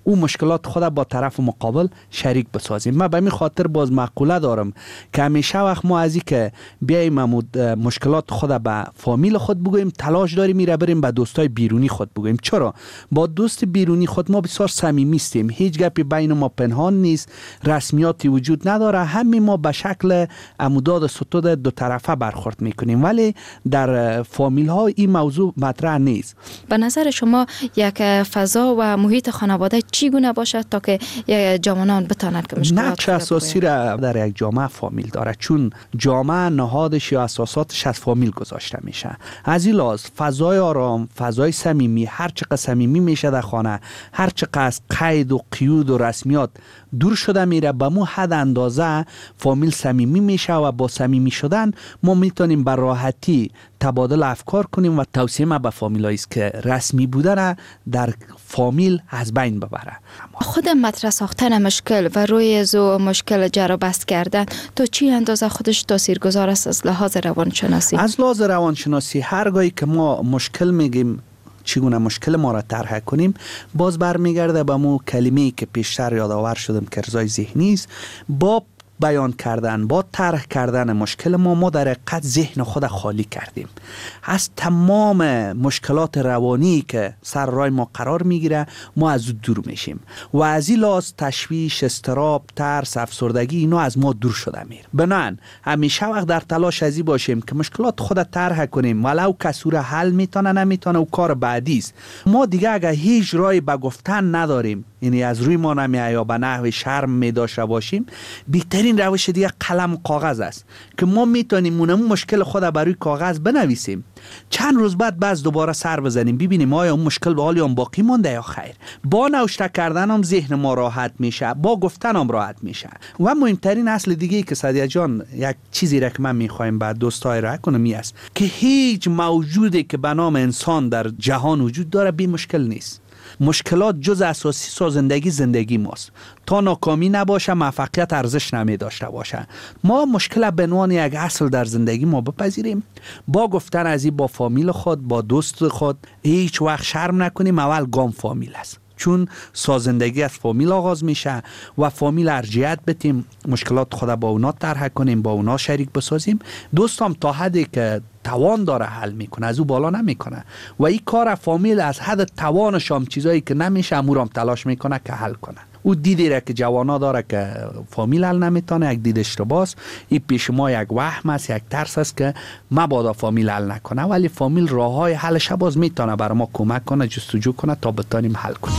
[SPEAKER 22] او مشکلات خود با طرف مقابل شریک بسازیم. من به می خاطر باز مقوله دارم که همیشه وقت ما از که بیایم مشکلات خود به فامیل خود بگویم، تلاش داریم میره بریم به دوستای بیرونی خود بگویم. چرا؟ با دوست بیرونی خود ما بسیار صمیمی هستیم، هیچ گپی بین ما پنهان نیست، رسمیاتی وجود نداره، همین ما به شکل عموداد ستود دو طرفه برخورد میکنیم، ولی در فامیل ها این موضوع مطرح نیست.
[SPEAKER 18] به نظر شما یک فضا و محیط خانواده چگونه باشد تا که جوانان بتانند که مشکلات
[SPEAKER 22] نقش اساسی را در یک جامعه فامیل داره، چون جامعه نهادش یا اساساتش از فامیل گذاشته میشه. از این لحاظ فضای آرام، فضای صمیمی، هر چقدر صمیمی میشه در خانه، هر چقدر از قید و قیود و رسمیات دور شده میره، به مو حد اندازه فامیل صمیمی میشه و با صمیمی شدن ما میتونیم به راحتی تبادل افکار کنیم و توصیه ما به فامیلایی است که رسمی بودن در فامیل از بین ببره.
[SPEAKER 18] خود مطرح ساختن مشکل و روی زو مشکل جرا بست کردن تو چی اندازه خودش تاثیرگذار است از لحاظ روانشناسی؟
[SPEAKER 22] از لحاظ روانشناسی هرگاهی که ما مشکل میگیم چگونه مشکل ما را طرح کنیم، باز برمیگرده به مو کلمه‌ای که پیشتر یادآور شدم که ارضای ذهنی است. با بیان کردن، با طرح کردن مشکل ما ما در حقیقت ذهن خود خالی کردیم از تمام مشکلات روانی که سر راه ما قرار میگیره، ما از او دور میشیم و از این لحاظ تشویش، اضطراب، ترس، افسردگی اینا از ما دور شده میره. بنابراین همیشه وقت در تلاش ازی باشیم که مشکلات خود طرح کنیم، ولو کسور حل میتونه نمیتونه و کار بعدی است. ما دیگه اگه هیچ راهی به گفتن نداریم، یعنی از روی ما نمیاد یا به نحو شرم می داشته باشیم، بهترین روش دیگه قلم و کاغذ است که ما میتونیم اون مشکل خود بر روی کاغذ بنویسیم، چند روز بعد باز دوباره سر بزنیم ببینیم آیا اون مشکل به حال هم باقی مونده یا خیر. با نوشته کردن هم ذهن ما راحت میشه، با گفتن هم راحت میشه. و مهمترین اصل دیگه که سعدیه جان یک چیزی را که من میخوایم بعد دوستای را کنم است که هیچ موجودی که به نام انسان در جهان وجود داره بی مشکل نیست. مشکلات جز اساسی سازندگی زندگی ماست. تا ناکامی نباشه موفقیت ارزش نمی داشته باشه. ما مشکل به عنوان یک اصل در زندگی ما بپذیریم، با گفتن از این با فامیل خود، با دوست خود هیچ وقت شرم نکنیم. اول گام فامیل است، چون سازندگی از فامیل آغاز میشه و فامیل ارجیت بتیم، مشکلات خود با اونا طرح کنیم، با اونا شریک بسازیم. دوستم تا حدی که توان داره حل میکنه، از او بالا نمیکنه و این کار فامیل از حد توانش هم چیزایی که نمیشه امورم تلاش میکنه که حل کنه. او دیدی را که جوانا داره که فامیل حل نمیتونه، یک دید اشتباس. این پیش ما یک وهم است، یک ترس است که مبادا فامیل حل نکنه، ولی فامیل راه های حلش باز میتونه برای ما کمک کنه، جستجو کنه تا بتانیم حل کنیم.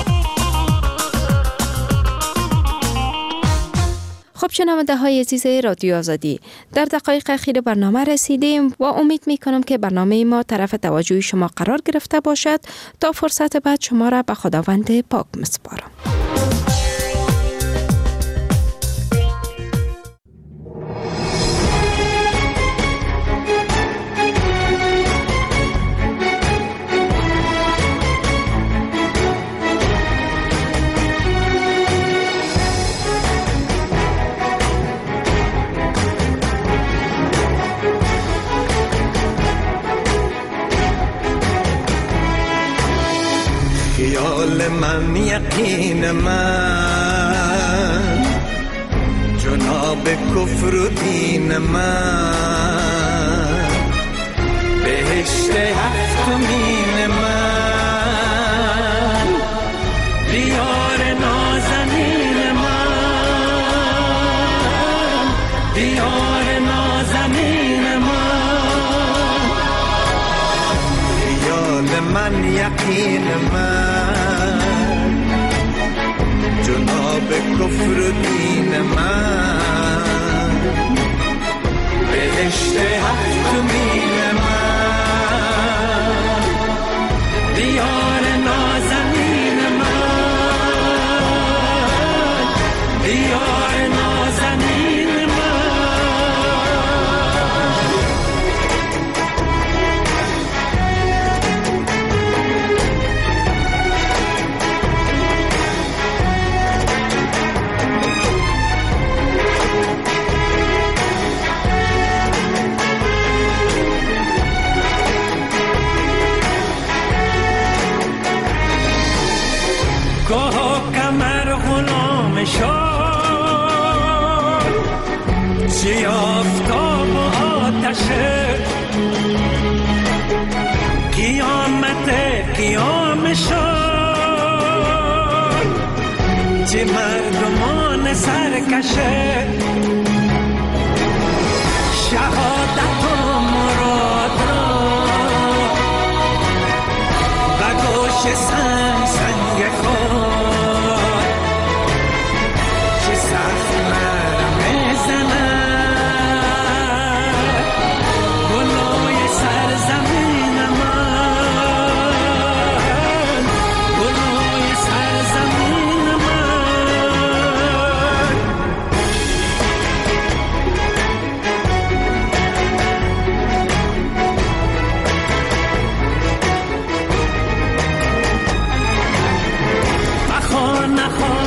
[SPEAKER 18] خب شنونده های عزیز رادیو آزادی، در دقایق اخیر برنامه رسیدیم و امید می کنم که برنامه ما طرف توجه شما قرار گرفته باشد. تا فرصت بعد شما را به خداوند پاک میسپارم.
[SPEAKER 5] خیال من یقین من، جناب کفر و دین من، بهشت هفتمین من، دیار نازنین من، دیار نازنین من، خیال من یقین من، جناب کفر و دین من، بهشت هفتمین من، دیار نازنین من، دیار نازنین من. پاها کمر غلام شد چی آفتاب و آتشه قیامت قیام شد چی مردمان سرکشه شهادت و مراد را و گوش سنگ سنگ خود چه سخت مرم زند گلوی سرزمین من گلوی سرزمین من نخواه